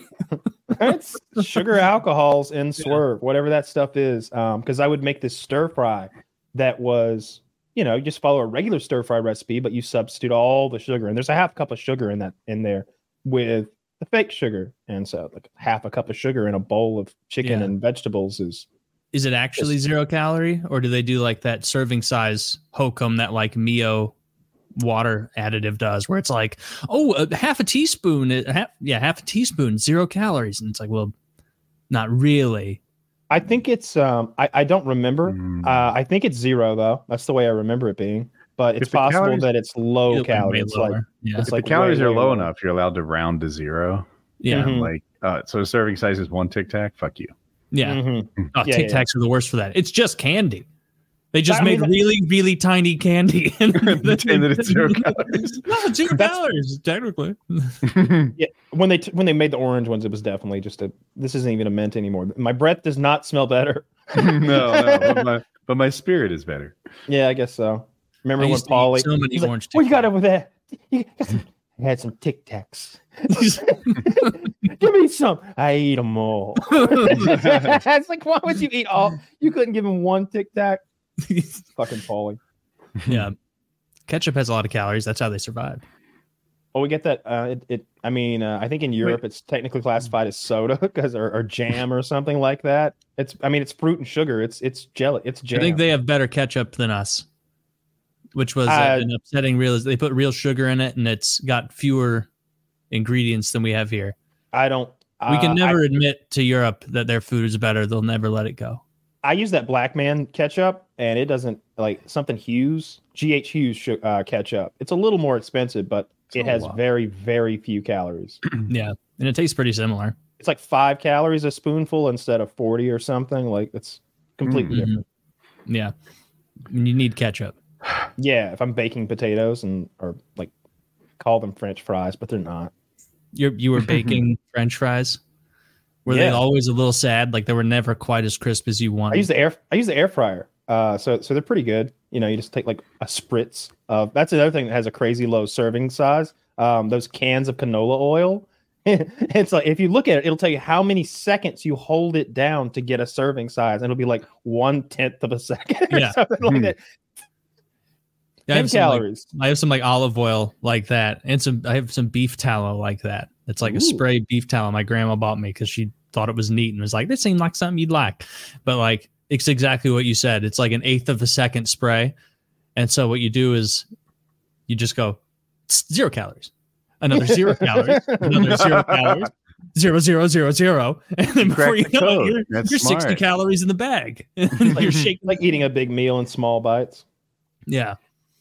Speaker 2: It's sugar alcohols in Swerve, whatever that stuff is. Because I would make this stir fry that was. You just follow a regular stir fry recipe, but you substitute all the sugar, and there's a half cup of sugar in there with the fake sugar, and so like half a cup of sugar in a bowl of chicken and vegetables is.
Speaker 3: Is it actually 0 calorie, or do they do like that serving size hokum that like Mio water additive does, where it's like, half a teaspoon, half a teaspoon, 0 calories, and it's like, well, not really.
Speaker 2: I think it's I don't remember. I think it's 0 though. That's the way I remember it being. But it's possible that it's low calories.
Speaker 1: If the calories are low enough, you're allowed to round to 0.
Speaker 3: Yeah.
Speaker 1: So a serving size is 1 Tic Tac. Fuck you.
Speaker 3: Yeah. Tic Tacs are the worst for that. It's just candy. They just made really, really tiny candy. And
Speaker 1: then it's 0 calories.
Speaker 3: No, 0 calories, technically.
Speaker 2: Yeah, when they made the orange ones, it was definitely just this isn't even a mint anymore. My breath does not smell better.
Speaker 1: No, but my spirit is better.
Speaker 2: Yeah, I guess so. Remember when Paulie?
Speaker 3: So many orange.
Speaker 2: What you got over there? I had some Tic Tacs. Give me some. I eat them all. It's like, why would you eat all? You couldn't give him 1 Tic Tac. Fucking Paulie.
Speaker 3: Yeah, ketchup has a lot of calories. That's how they survive.
Speaker 2: Well, we get that. I think in Europe it's technically classified as soda or jam or something like that. It's fruit and sugar. It's jelly. It's jam.
Speaker 3: I think they have better ketchup than us, which was an upsetting realization. They put real sugar in it, and it's got fewer ingredients than we have here. We can never admit to Europe that their food is better. They'll never let it go.
Speaker 2: I use that Black Man ketchup, and it doesn't like something Hughes, GH Hughes ketchup. It's a little more expensive, but it has very, very few calories.
Speaker 3: Yeah, and it tastes pretty similar.
Speaker 2: It's like 5 calories a spoonful instead of 40 or something. Like it's completely different.
Speaker 3: Yeah, you need ketchup.
Speaker 2: Yeah, if I'm baking potatoes or like call them French fries, but they're not.
Speaker 3: You were baking French fries. Were they always a little sad? Like they were never quite as crisp as you wanted.
Speaker 2: I use the air fryer. So they're pretty good. You just take like a spritz of. That's another thing that has a crazy low serving size. Those cans of canola oil. It's like if you look at it, it'll tell you how many seconds you hold it down to get a serving size, and it'll be like 1/10 of a second. Or something like that. 10 calories.
Speaker 3: I have some like olive oil like that, and I have some beef tallow like that. It's like a spray beef tallow my grandma bought me because she thought it was neat and was like, this seemed like something you'd like. But like, it's exactly what you said. It's like 1/8 of a second spray. And so what you do is you just go 0 calories, another 0 calories, another 0 calories, 0, 0, 0, 0. And then before you know it, you're 60 calories in the bag. You're shaking.
Speaker 2: Like eating a big meal in small bites.
Speaker 3: Yeah.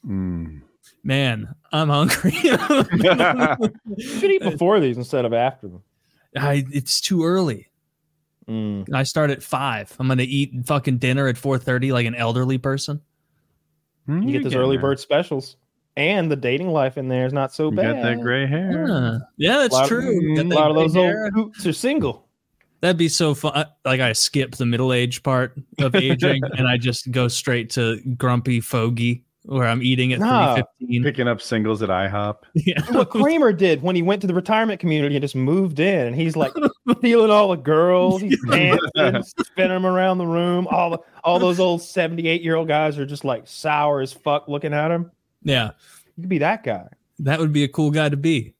Speaker 3: Man, I'm hungry.
Speaker 2: You should eat before these instead of after them.
Speaker 3: It's too early. I start at 5. I'm gonna eat fucking dinner at 4:30 like an elderly person.
Speaker 2: You get those early bird specials, and the dating life in there is not so bad.
Speaker 1: Got that gray hair.
Speaker 3: Yeah, that's true.
Speaker 2: A lot of those old hoops are single.
Speaker 3: That'd be so fun. Like I skip the middle age part of aging, and I just go straight to grumpy fogey, where I'm eating at 3:15,
Speaker 1: picking up singles at IHOP.
Speaker 3: Yeah.
Speaker 2: What Kramer did when he went to the retirement community and just moved in, and he's like stealing all the girls, he's dancing, spinning them around the room. All those old 78-year-old guys are just like sour as fuck looking at him.
Speaker 3: Yeah,
Speaker 2: you could be that guy.
Speaker 3: That would be a cool guy to be.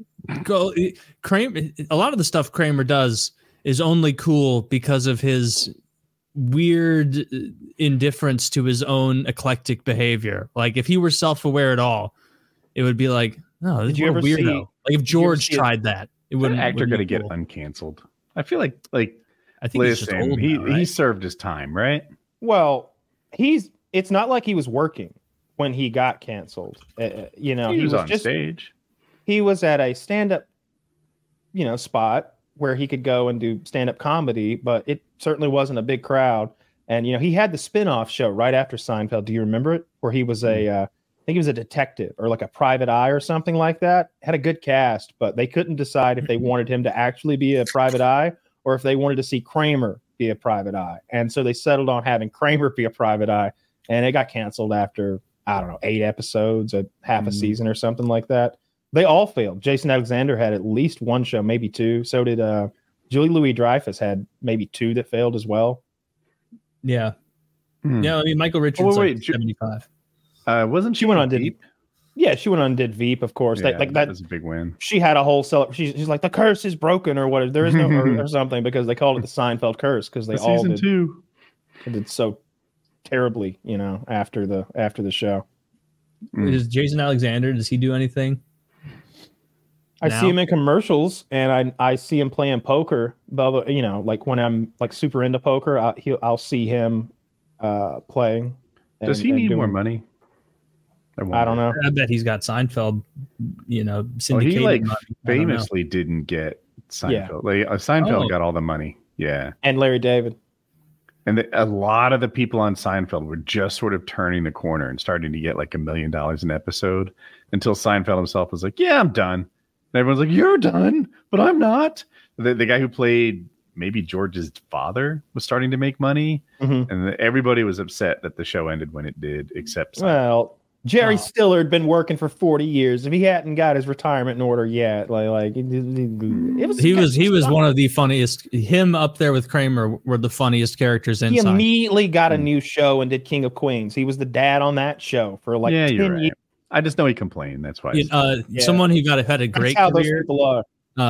Speaker 3: Kramer. A lot of the stuff Kramer does is only cool because of his weird indifference to his own eclectic behavior. Like if he were self-aware at all, it would be like, oh, did you ever weirdo. Like if George tried that, it wouldn't.
Speaker 1: That actor going to get uncanceled. I feel like
Speaker 3: I think he's just old now, right?
Speaker 1: He served his time, right?
Speaker 2: Well, it's not like he was working when he got canceled. He was
Speaker 1: on stage.
Speaker 2: He was at a stand-up, spot where he could go and do stand-up comedy, but it certainly wasn't a big crowd. And, he had the spin-off show right after Seinfeld. Do you remember it? Where he was I think he was a detective or like a private eye or something like that. Had a good cast, but they couldn't decide if they wanted him to actually be a private eye or if they wanted to see Kramer be a private eye. And so they settled on having Kramer be a private eye, and it got canceled after, 8 episodes, half a season or something like that. They all failed. Jason Alexander had at least one show, maybe 2. So did Julie Louis-Dreyfus had maybe 2 that failed as well.
Speaker 3: Yeah. Yeah, I mean, Michael Richards, 75.
Speaker 1: Wasn't
Speaker 2: she went on Veep? Yeah, she went on and did Veep, of course.
Speaker 1: Yeah, that was a big win.
Speaker 2: She had a whole she's like, the curse is broken or what? There is no or something, because they called it the Seinfeld curse because they all did.
Speaker 1: Season 2
Speaker 2: did so terribly, after the show.
Speaker 3: Is Jason Alexander, does he do anything?
Speaker 2: I see him in commercials, and I see him playing poker. But like when I'm like super into poker, I'll see him playing.
Speaker 1: Does he need more money?
Speaker 2: I don't know.
Speaker 3: I bet he's got Seinfeld, syndicated.
Speaker 1: He
Speaker 3: money.
Speaker 1: Famously didn't get Seinfeld. Yeah. Seinfeld got all the money. Yeah,
Speaker 2: and Larry David.
Speaker 1: And a lot of the people on Seinfeld were just sort of turning the corner and starting to get like $1 million an episode, until Seinfeld himself was like, "Yeah, I'm done." And everyone's like, "You're done, but I'm not." The guy who played maybe George's father was starting to make money, and everybody was upset that the show ended when it did, except Seinfeld.
Speaker 2: Well, Jerry Stiller had been working for 40 years. If he hadn't got his retirement in order yet,
Speaker 3: he was one of the funniest. Him up there with Kramer were the funniest characters in.
Speaker 2: He immediately got a new show and did King of Queens. He was the dad on that show for 10 years.
Speaker 1: I just know he complained. That's why.
Speaker 3: Someone who had a great
Speaker 2: career.
Speaker 3: Those people are.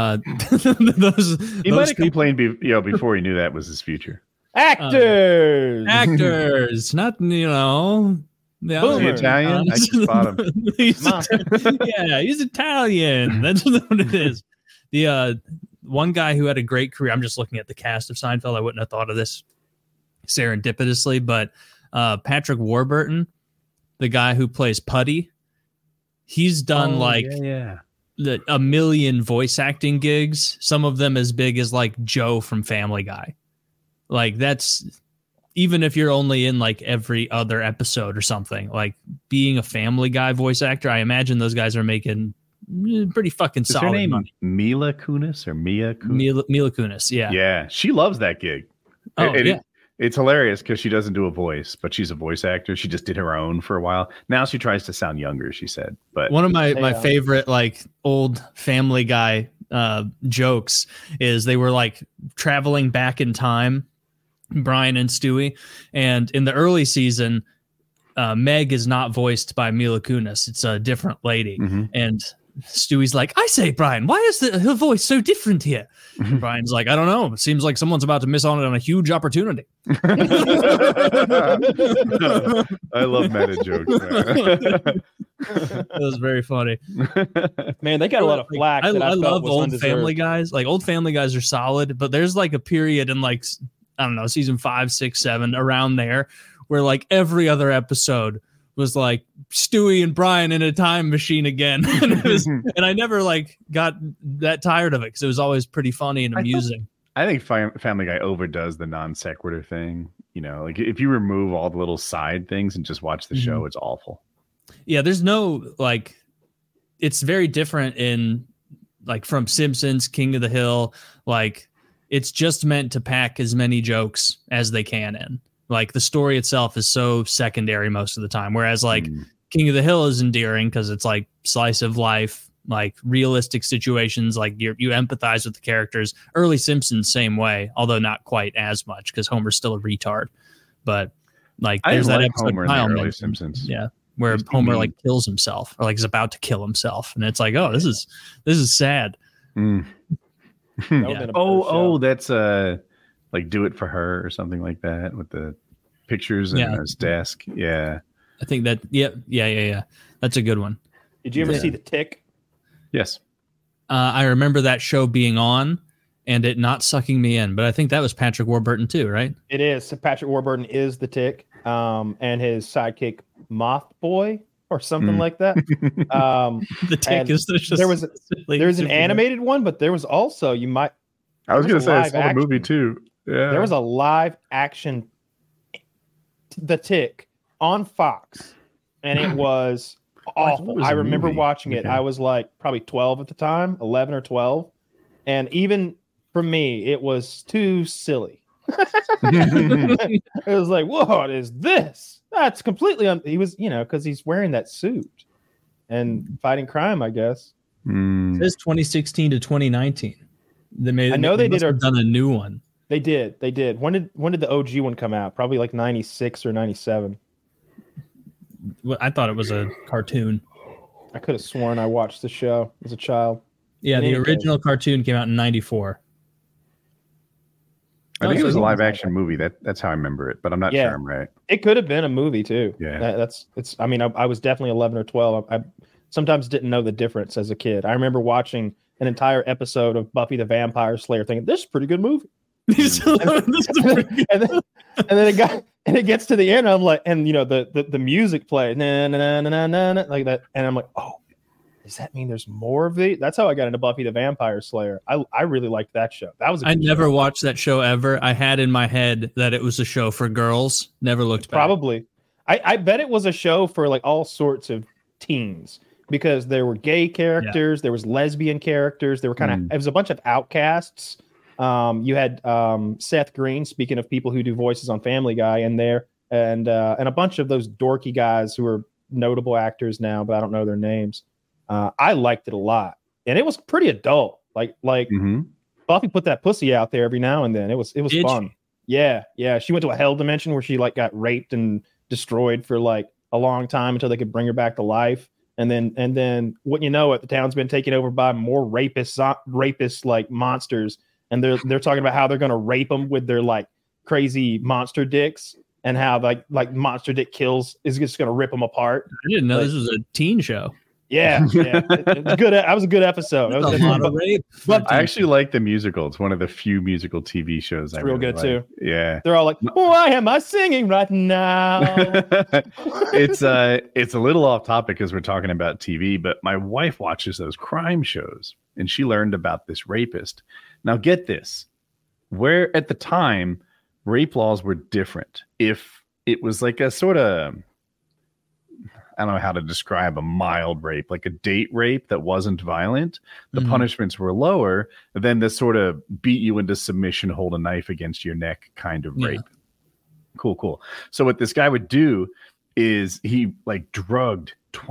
Speaker 1: He might have complained before he knew that was his future.
Speaker 2: Actors,
Speaker 3: not
Speaker 1: Is he Italian? I just spot him.
Speaker 3: He's Italian. That's what it is. The one guy who had a great career. I'm just looking at the cast of Seinfeld. I wouldn't have thought of this serendipitously, but Patrick Warburton, the guy who plays Putty, he's done a million voice acting gigs. Some of them as big as like Joe from Family Guy. Like that's. Even if you're only in like every other episode or something, like being a Family Guy voice actor, I imagine those guys are making pretty fucking solid
Speaker 1: her name
Speaker 3: money.
Speaker 1: Mila Kunis or Mia Kunis?
Speaker 3: Mila Kunis, yeah.
Speaker 1: Yeah, she loves that gig. It's hilarious because she doesn't do a voice, but she's a voice actor. She just did her own for a while. Now she tries to sound younger, she said. But
Speaker 3: one of my favorite like old Family Guy jokes is they were like traveling back in time, Brian and Stewie, and in the early season, Meg is not voiced by Mila Kunis. It's a different lady, and Stewie's like, "I say, Brian, why is her voice so different here?" And Brian's like, "I don't know. It seems like someone's about to miss out on a huge opportunity."
Speaker 1: I love meta jokes.
Speaker 3: That was very funny.
Speaker 2: Man, they got a lot of flack.
Speaker 3: I love old Family Guys. Like old Family Guys are solid, but there's like a period in like I don't know, season 5, 6, 7, around there, where like every other episode was like Stewie and Brian in a time machine again. And I never like got that tired of it because it was always pretty funny and amusing.
Speaker 1: I think Family Guy overdoes the non sequitur thing. You know, like if you remove all the little side things and just watch the show, it's awful.
Speaker 3: Yeah, there's no like, it's very different in like from Simpsons, King of the Hill. Like it's just meant to pack as many jokes as they can in. Like the story itself is so secondary most of the time. Whereas like King of the Hill is endearing because it's like slice of life, like realistic situations. Like you empathize with the characters. Early Simpsons, same way, although not quite as much because Homer's still a retard. But like there's that episode
Speaker 1: Homer in the early Simpsons.
Speaker 3: Yeah. Where Homer like kills himself or like is about to kill himself. And it's like, oh, this is sad.
Speaker 1: That's like Do It For Her or something like that with the pictures in his desk. Yeah.
Speaker 3: I think that, yeah. That's a good one.
Speaker 2: Did you ever see The Tick?
Speaker 1: Yes.
Speaker 3: I remember that show being on and it not sucking me in, but I think that was Patrick Warburton too, right?
Speaker 2: It is. So Patrick Warburton is The Tick, and his sidekick Moth Boy or something like that.
Speaker 3: The Tick is just
Speaker 2: there's an animated one, but there was also
Speaker 1: I was going to say I saw the movie too. Yeah.
Speaker 2: There was a live action The Tick on Fox, and it was awful. I remember watching it. I was like probably 12 at the time, 11 or 12. And even for me, it was too silly. It was like, what is this? That's completely he was, because he's wearing that suit and fighting crime, I guess.
Speaker 3: It says 2016 to 2019. They done a new one.
Speaker 2: They did. When did the OG one come out? Probably like 96 or 97.
Speaker 3: I thought it was a cartoon.
Speaker 2: I could have sworn I watched the show as a child.
Speaker 3: Yeah, the original cartoon came out in 94.
Speaker 1: I think it was a live action movie. That's how I remember it, but I'm not sure I'm right.
Speaker 2: It could have been a movie too.
Speaker 1: Yeah.
Speaker 2: I was definitely 11 or 12. I sometimes didn't know the difference as a kid. I remember watching an entire episode of Buffy the Vampire Slayer thinking, this is a pretty good movie. And it gets to the end. I'm like, and the music play, na, na, na, na, na, na, like that, and I'm like, oh, does that mean there's more of it? That's how I got into Buffy the Vampire Slayer. I really liked that show. That was
Speaker 3: I never watched that show ever. I had in my head that it was a show for girls. Never looked back.
Speaker 2: Probably. I bet it was a show for like all sorts of teens because there were gay characters, there was lesbian characters, there were it was a bunch of outcasts. You had Seth Green, speaking of people who do voices on Family Guy, in there, and a bunch of those dorky guys who are notable actors now, but I don't know their names. I liked it a lot, and it was pretty adult. Like Buffy put that pussy out there every now and then. It was fun. Yeah. She went to a hell dimension where she like got raped and destroyed for like a long time until they could bring her back to life. And then what you know, the town's been taken over by more rapists like monsters. And they're talking about how they're going to rape them with their like crazy monster dicks, and how like monster dick kills is just going to rip them apart.
Speaker 3: I didn't know this was a teen show.
Speaker 2: Yeah. It's good. That was a good episode. That was a lot of rape.
Speaker 1: But I actually like the musical. It's one of the few musical TV shows I really
Speaker 2: good
Speaker 1: like.
Speaker 2: Too.
Speaker 1: Yeah.
Speaker 2: They're all like, why am I singing right now?
Speaker 1: It's a little off topic because we're talking about TV, but my wife watches those crime shows, and she learned about this rapist. Now get this, where at the time rape laws were different. If it was like a sort of, I don't know how to describe a mild rape, like a date rape that wasn't violent, the punishments were lower than the sort of beat you into submission, hold a knife against your neck kind of rape. Cool. So what this guy would do is he like drugged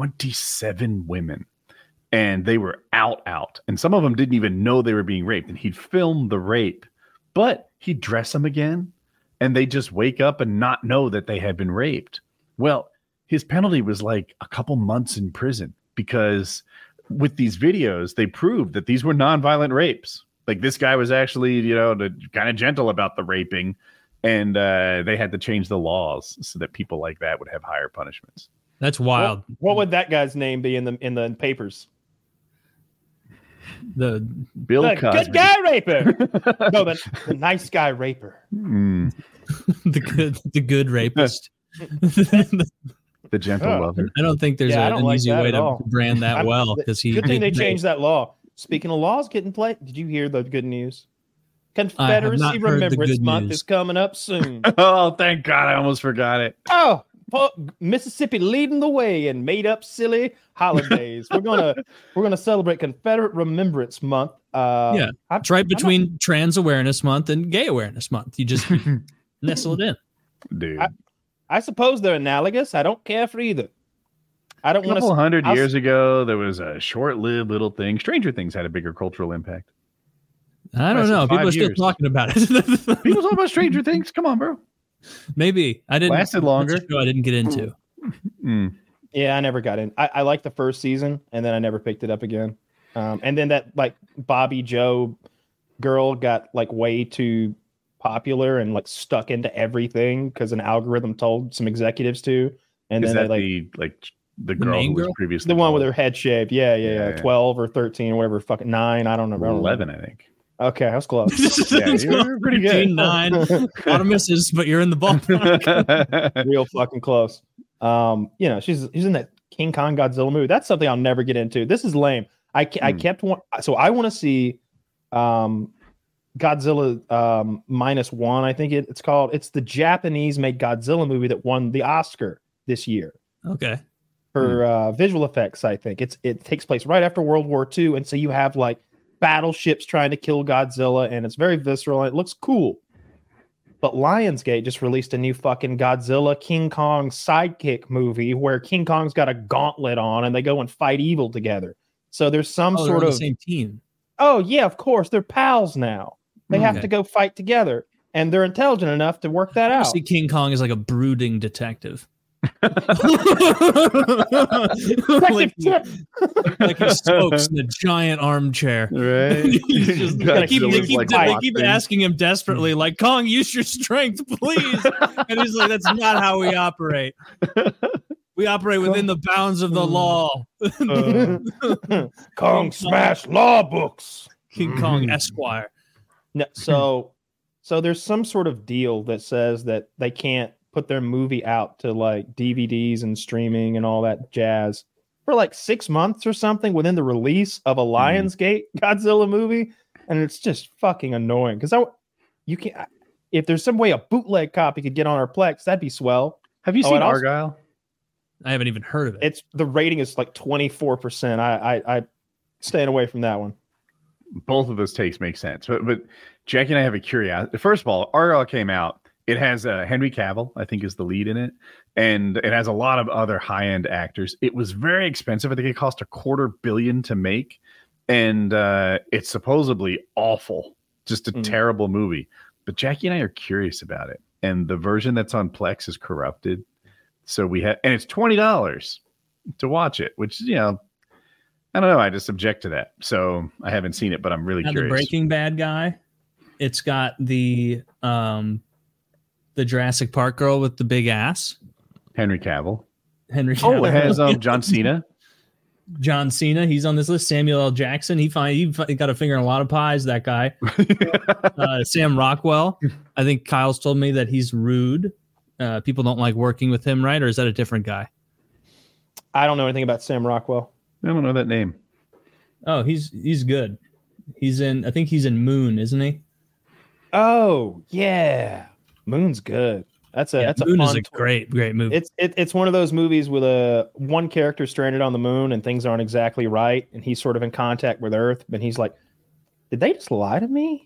Speaker 1: 27 women. And they were out. And some of them didn't even know they were being raped. And he'd film the rape, but he'd dress them again. And they just wake up and not know that they had been raped. Well, his penalty was like a couple months in prison because with these videos, they proved that these were nonviolent rapes. Like this guy was actually, kind of gentle about the raping. And they had to change the laws so that people like that would have higher punishments.
Speaker 3: That's wild.
Speaker 2: What would that guy's name be in the papers?
Speaker 1: Bill Cosby.
Speaker 2: Good guy raper. No, the nice guy raper.
Speaker 3: The good rapist.
Speaker 1: The gentle lover.
Speaker 3: I don't think there's an easy way to brand that well because
Speaker 2: good thing they changed that law. Speaking of laws getting played, did you hear the good news? Confederacy Remembrance Month is coming up soon.
Speaker 1: Oh, thank God. I almost forgot it.
Speaker 2: Oh, Mississippi leading the way in made up silly holidays. We're gonna celebrate Confederate Remembrance Month.
Speaker 3: It's right between Trans Awareness Month and Gay Awareness Month. You just nestle it in.
Speaker 1: Dude.
Speaker 2: I suppose they're analogous. I don't care for either. I don't want to.
Speaker 1: 100 years ago, there was a short-lived little thing. Stranger Things had a bigger cultural impact.
Speaker 3: I don't know. People are still talking about it.
Speaker 1: People talk about Stranger Things. Come on, bro.
Speaker 3: Maybe I didn't.
Speaker 1: Lasted longer.
Speaker 3: I didn't get into.
Speaker 2: Yeah, I never got in. I liked the first season, and then I never picked it up again. And then that like Bobby Joe girl got like way too popular and like stuck into everything because an algorithm told some executives to. And
Speaker 1: Is
Speaker 2: then
Speaker 1: that
Speaker 2: they
Speaker 1: the girl who was previously
Speaker 2: the one with her head shaved? Yeah. 12 or 13 or whatever. Fucking 9. I don't know.
Speaker 1: 11, I think.
Speaker 2: Okay, I was close.
Speaker 1: Yeah, you're pretty good.
Speaker 3: 9. A lot of misses, but you're in the ballpark.
Speaker 2: Real fucking close. She's in that King Kong Godzilla movie. That's something I'll never get into. This is lame. I kept one. So I want to see Godzilla -1. I think it's called. It's the Japanese made Godzilla movie that won the Oscar this year.
Speaker 3: Okay.
Speaker 2: For visual effects, I think it takes place right after World War II, and so you have like battleships trying to kill Godzilla, and it's very visceral and it looks cool. But Lionsgate just released a new fucking Godzilla King Kong sidekick movie where King Kong's got a gauntlet on and they go and fight evil together. So there's some sort of
Speaker 3: the same team.
Speaker 2: Oh yeah, of course they're pals now. They have to go fight together, and they're intelligent enough to work that out.
Speaker 3: See, King Kong is like a brooding detective. like he smokes in a giant armchair.
Speaker 1: Right.
Speaker 3: They keep asking him desperately, like, Kong, use your strength, please. And he's like, that's not how we operate. We operate within the bounds of the law.
Speaker 2: Kong smash law books.
Speaker 3: King Kong Esquire.
Speaker 2: No, so there's some sort of deal that says that they can't put their movie out to like DVDs and streaming and all that jazz for like 6 months or something within the release of a Lionsgate Godzilla movie, and it's just fucking annoying because you can't. If there's some way a bootleg copy could get on our Plex, that'd be swell.
Speaker 1: Have you seen Argyle?
Speaker 3: I haven't even heard of it.
Speaker 2: The rating is like 24%. I staying away from that one.
Speaker 1: Both of those takes make sense, but Jackie and I have a curiosity. First of all, Argyle came out. It has Henry Cavill, I think, is the lead in it, and it has a lot of other high-end actors. It was very expensive. I think it cost $250 million to make, and it's supposedly awful, just a terrible movie. But Jackie and I are curious about it, and the version that's on Plex is corrupted, so and it's $20 to watch it, which I don't know. I just object to that, so I haven't seen it, but I'm really curious.
Speaker 3: The Breaking Bad guy, it's got the Jurassic Park girl with the big ass.
Speaker 1: Henry Cavill.
Speaker 3: Oh,
Speaker 1: it has John Cena.
Speaker 3: John Cena, he's on this list. Samuel L. Jackson, he got a finger in a lot of pies, that guy. Sam Rockwell, I think Kyle's told me that he's rude. People don't like working with him, right? Or is that a different guy?
Speaker 2: I don't know anything about Sam Rockwell.
Speaker 1: I don't know that name.
Speaker 3: Oh, he's good. I think he's in Moon, isn't he?
Speaker 2: Oh, yeah. Moon's good.
Speaker 3: Moon is a great movie.
Speaker 2: It's one of those movies with one character stranded on the moon and things aren't exactly right, and he's sort of in contact with Earth, but he's like, did they just lie to me?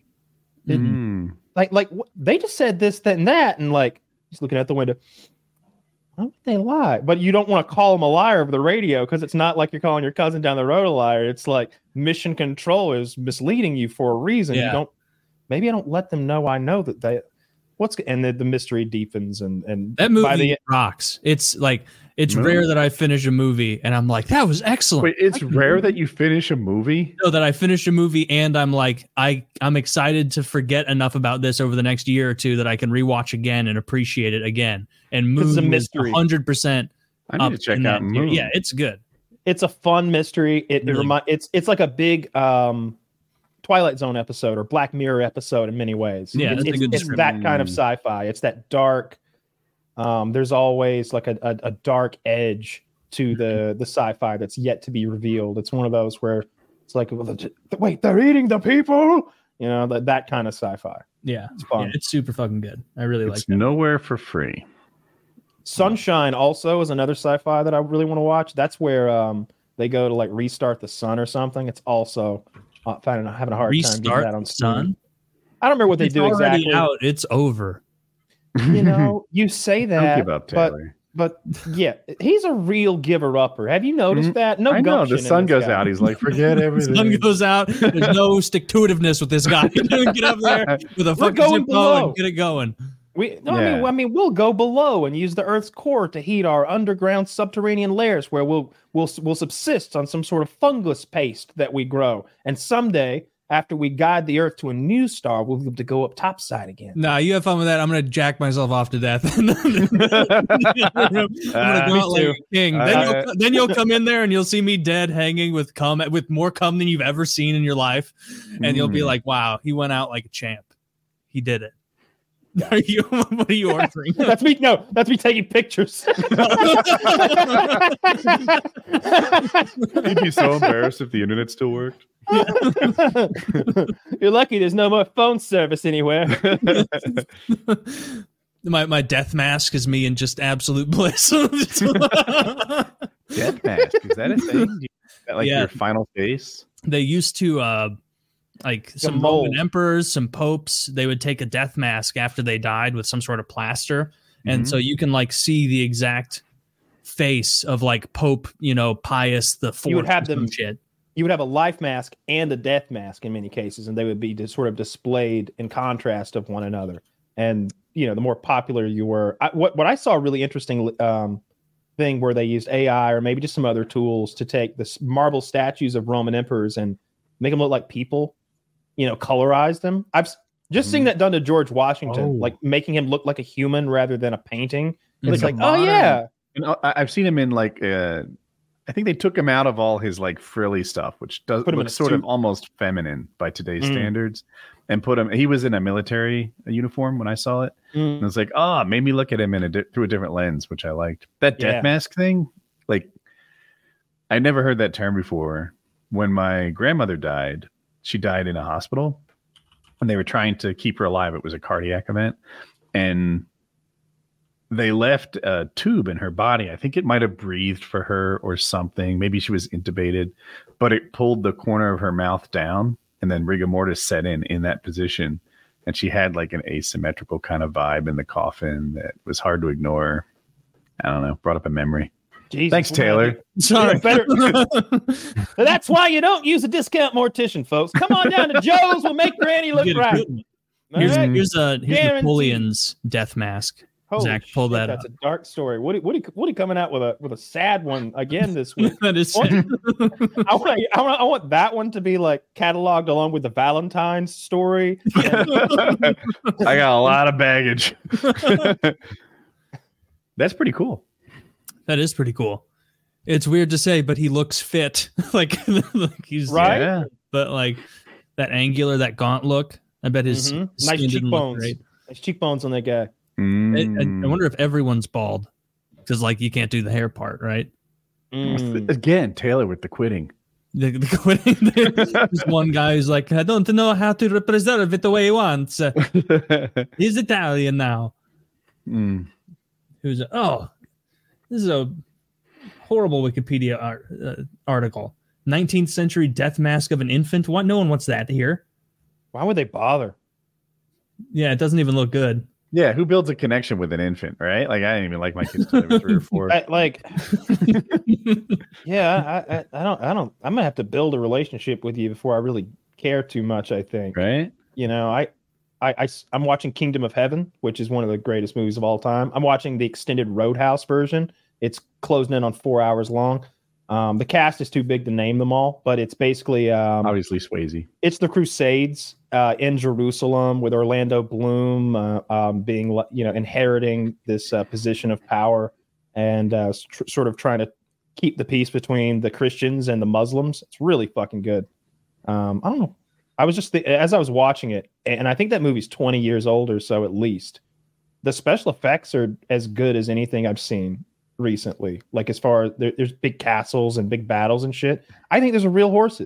Speaker 2: Like they just said this, that, and that, and like he's looking out the window. Why would they lie? But you don't want to call him a liar over the radio because it's not like you're calling your cousin down the road a liar. It's like Mission Control is misleading you for a reason.
Speaker 3: Yeah.
Speaker 2: Maybe I don't let them know I know that they. And the mystery deepens and
Speaker 3: that movie rocks. It's like rare that I finish a movie and I'm like, that was excellent.
Speaker 1: Wait, it's rare that you finish a movie?
Speaker 3: No, that I finish a movie and I'm like, I'm excited to forget enough about this over the next year or two that I can rewatch again and appreciate it again. And Moon is a mystery. 100%.
Speaker 1: I need to check out Moon.
Speaker 3: Yeah, it's good.
Speaker 2: It's a fun mystery. It's like a big Twilight Zone episode or Black Mirror episode in many ways.
Speaker 3: Yeah,
Speaker 2: it's that kind of sci-fi. It's that dark. There's always like a dark edge to the sci-fi that's yet to be revealed. It's one of those where it's like, wait, they're eating the people. You know, that kind of sci-fi.
Speaker 3: Yeah,
Speaker 2: it's fun.
Speaker 3: Yeah, it's super fucking good. I really like it.
Speaker 1: It's nowhere for free.
Speaker 2: Sunshine also is another sci-fi that I really want to watch. That's where they go to like restart the sun or something. It's also having a hard time getting that on Sun. I don't remember what they do exactly.
Speaker 3: It's already out. It's over.
Speaker 2: You know, you say that.
Speaker 1: Don't give up, Taylor.
Speaker 2: But yeah, he's a real giver-upper. Have you noticed that? No,
Speaker 1: I know the sun goes out. He's like, forget everything.
Speaker 3: The sun goes out. There's no stick-to-itiveness with this guy. Get up there with a fucking Zippo and get it going.
Speaker 2: I mean, we'll go below and use the Earth's core to heat our underground subterranean layers, where we'll subsist on some sort of fungus paste that we grow. And someday, after we guide the Earth to a new star, we'll be able to go up topside again.
Speaker 3: Nah, you have fun with that. I'm gonna jack myself off to death. I'm gonna go out like a king. Then you'll come in there and you'll see me dead, hanging with more cum than you've ever seen in your life, and you'll be like, "Wow, he went out like a champ. He did it." What are you ordering?
Speaker 2: That's me. No, that's me taking pictures.
Speaker 1: You'd be so embarrassed if the internet still worked.
Speaker 2: You're lucky there's no more phone service anywhere.
Speaker 3: My death mask is me in just absolute bliss.
Speaker 1: Death mask, is that a thing? Your final face?
Speaker 3: They used to like some Roman emperors, some popes, they would take a death mask after they died with some sort of plaster. And so you can like see the exact face of like Pope, Pius the Fourth.
Speaker 2: You would have them shit. You would have a life mask and a death mask in many cases, and they would be sort of displayed in contrast of one another. And the more popular you were, what I saw a really interesting thing where they used AI or maybe just some other tools to take the marble statues of Roman emperors and make them look like people. Colorize them. I've just seen that done to George Washington, like making him look like a human rather than a painting. It's like, oh yeah.
Speaker 1: I've seen him in like, I think they took him out of all his like frilly stuff, which does look sort of almost feminine by today's standards, and put him. He was in a military uniform when I saw it, and it's like, made me look at him through a different lens, which I liked. That death mask thing, like, I never heard that term before. When my grandmother died. She died in a hospital and they were trying to keep her alive. It was a cardiac event and they left a tube in her body. I think it might have breathed for her or something. Maybe she was intubated, but it pulled the corner of her mouth down and then rigor mortis set in that position. And she had like an asymmetrical kind of vibe in the coffin that was hard to ignore. I don't know, brought up a memory.
Speaker 2: Jesus,
Speaker 1: thanks, Taylor.
Speaker 2: Sorry. That's why you don't use a discount mortician, folks. Come on down to Joe's. We'll make Granny look right.
Speaker 3: Here's Napoleon's death mask.
Speaker 2: Holy
Speaker 3: Zach, pull that
Speaker 2: that's
Speaker 3: up.
Speaker 2: A dark story. Woody coming out with a sad one again this week.
Speaker 3: That is
Speaker 2: I want that one to be like cataloged along with the Valentine's story.
Speaker 1: I got a lot of baggage. That's pretty cool.
Speaker 3: That is pretty cool. It's weird to say, but he looks fit. like he's
Speaker 2: right.
Speaker 1: Yeah.
Speaker 3: But like that angular, that gaunt look. I bet his
Speaker 2: nice cheekbones. Nice cheekbones on that guy.
Speaker 3: I wonder if everyone's bald because like you can't do the hair part, right?
Speaker 1: Again, Taylor with the quitting.
Speaker 3: The quitting. There's one guy who's like, I don't know how to represent it the way he wants. He's Italian now. Who's this is a horrible Wikipedia article. 19th century death mask of an infant. What? No one wants that here.
Speaker 2: Why would they bother?
Speaker 3: Yeah, it doesn't even look good.
Speaker 1: Yeah, who builds a connection with an infant, right? Like I didn't even like my kids till they were 3 or 4.
Speaker 2: I don't. I'm gonna have to build a relationship with you before I really care too much. I think.
Speaker 1: Right.
Speaker 2: I'm watching Kingdom of Heaven, which is one of the greatest movies of all time. I'm watching the extended Roadhouse version. It's closing in on 4 hours long. The cast is too big to name them all, but it's basically
Speaker 1: obviously Swayze.
Speaker 2: It's the Crusades in Jerusalem with Orlando Bloom being inheriting this position of power and sort of trying to keep the peace between the Christians and the Muslims. It's really fucking good. I don't know. I was just as I was watching it, and I think that movie's 20 years old or so at least. The special effects are as good as anything I've seen recently. Like as far as there's big castles and big battles and shit. I think there's real horses.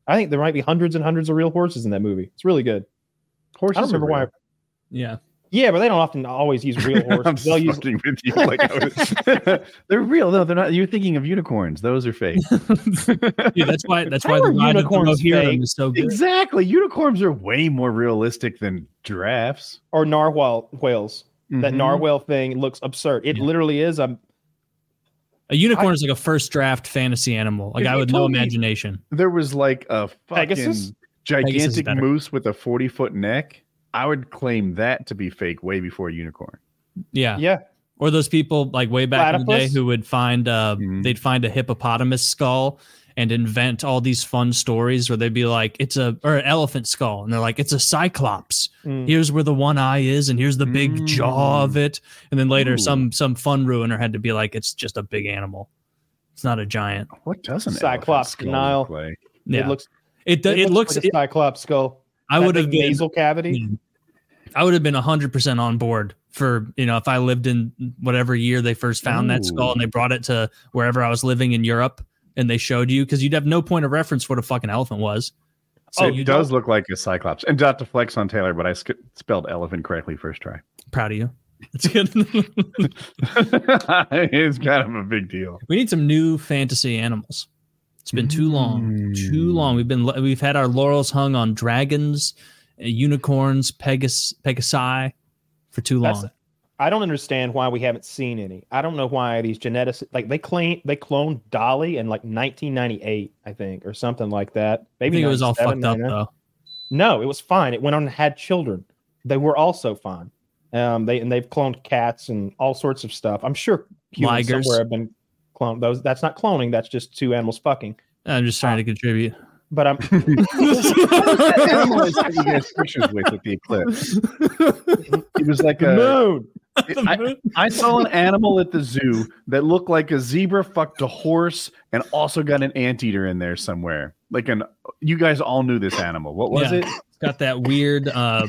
Speaker 2: I think there might be hundreds and hundreds of real horses in that movie. It's really good.
Speaker 1: Horses.
Speaker 2: I don't remember why.
Speaker 3: Yeah.
Speaker 2: Yeah, but they don't always use real horses. They'll use
Speaker 1: with you. Like they're real. No, they're not. You're thinking of unicorns. Those are fake.
Speaker 3: Yeah, that's why the ride of the Rohirrim is so good.
Speaker 1: Exactly. Unicorns are way more realistic than giraffes
Speaker 2: or narwhal whales. Mm-hmm. That narwhal thing looks absurd. It literally is a
Speaker 3: unicorn is like a first draft fantasy animal. Like I would no imagination.
Speaker 1: There was like a fucking gigantic moose with a 40-foot neck. I would claim that to be fake way before a unicorn.
Speaker 3: Yeah.
Speaker 2: Yeah.
Speaker 3: Or those people like way back in the day who would find they'd find a hippopotamus skull and invent all these fun stories where they'd be like, or an elephant skull. And they're like, it's a cyclops. Here's where the one eye is. And here's the big jaw of it. And then later some fun ruiner had to be like, it's just a big animal. It's not a giant.
Speaker 1: What does an
Speaker 2: cyclops denial?
Speaker 3: Yeah.
Speaker 2: It looks like a cyclops skull.
Speaker 3: I would have
Speaker 2: nasal cavity.
Speaker 3: I would have been 100% on board for, if I lived in whatever year they first found that skull and they brought it to wherever I was living in Europe and they showed you, because you'd have no point of reference for what a fucking elephant was.
Speaker 1: So it does look like a cyclops. And not to flex on Taylor, but I spelled elephant correctly first try.
Speaker 3: Proud of you. That's good.
Speaker 1: It's kind of a big deal.
Speaker 3: We need some new fantasy animals. It's been too long. We've had our laurels hung on dragons, unicorns, Pegasi for too long.
Speaker 2: I don't understand why we haven't seen any. I don't know why these geneticists, like they cloned Dolly in like 1998, I think, or something like that. Maybe
Speaker 3: it was all fucked up though.
Speaker 2: No, it was fine. It went on and had children. They were also fine. They've cloned cats and all sorts of stuff. I'm sure humans somewhere have been cloned. That's not cloning. That's just two animals fucking.
Speaker 3: I'm just trying to contribute.
Speaker 2: But I'm.
Speaker 1: You guys pictures with the eclipse. It was like a moon. I saw an animal at the zoo that looked like a zebra fucked a horse and also got an anteater in there somewhere. You guys all knew this animal. What was it?
Speaker 3: It's got that weird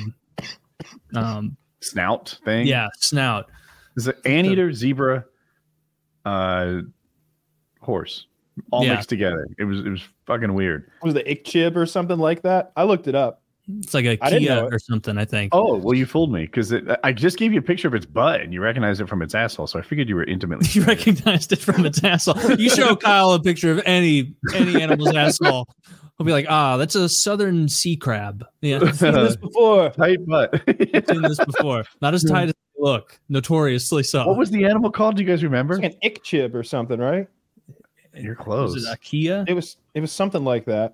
Speaker 1: snout thing.
Speaker 3: Yeah, snout.
Speaker 1: Is it anteater, zebra, horse, all mixed together? It was fucking weird.
Speaker 2: Was it Ikchib or something like that? I looked it up.
Speaker 3: It's like a Kia or something, I think.
Speaker 1: Oh, well, you fooled me because I just gave you a picture of its butt and you recognized it from its asshole. So I figured you were intimately.
Speaker 3: You recognized it from its asshole. You show Kyle a picture of any animal's asshole. He'll be like, that's a southern sea crab. Yeah,
Speaker 2: I've seen this before.
Speaker 1: Tight butt.
Speaker 3: I've seen this before. Not as tight as they look. Notoriously so.
Speaker 1: What was the animal called? Do you guys remember?
Speaker 2: It's like an Ikchib or something, right?
Speaker 1: You're close.
Speaker 3: Was it a Kia?
Speaker 2: It was something like that.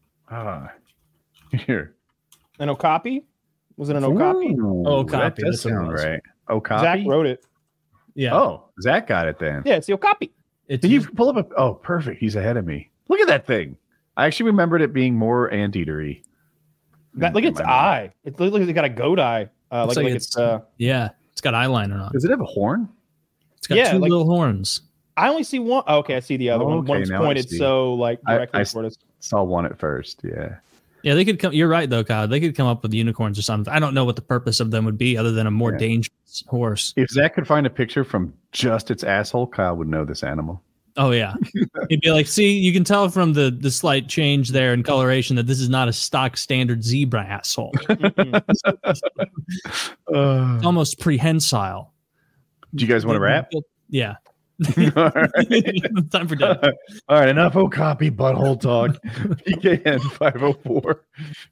Speaker 1: Here.
Speaker 2: An Okapi? Was it an Okapi?
Speaker 3: Okapi.
Speaker 1: That does sound right. Okapi?
Speaker 2: Zach wrote it.
Speaker 3: Yeah.
Speaker 1: Oh, Zach got it then.
Speaker 2: Yeah, it's the Okapi.
Speaker 1: Did you pull up oh, perfect. He's ahead of me. Look at that thing. I actually remembered it being more anteater-y.
Speaker 2: Look at its eye. It looks like it's got a goat eye. It's
Speaker 3: got eyeliner on.
Speaker 1: Does it have a horn?
Speaker 3: It's got two little horns.
Speaker 2: I only see one. Oh, okay, I see the other one. One's pointed directly toward us.
Speaker 1: Saw one at first, yeah.
Speaker 3: Yeah, they could come. You're right, though, Kyle. They could come up with unicorns or something. I don't know what the purpose of them would be other than a more dangerous horse.
Speaker 1: If Zach could find a picture from just its asshole, Kyle would know this animal.
Speaker 3: Oh, yeah. He'd be like, see, you can tell from the slight change there in coloration that this is not a stock standard zebra asshole. It's almost prehensile.
Speaker 1: Do you guys want to wrap?
Speaker 3: Yeah.
Speaker 1: All right.
Speaker 3: Time for dinner.
Speaker 1: All right, enough Okapi butthole talk. PKN 504.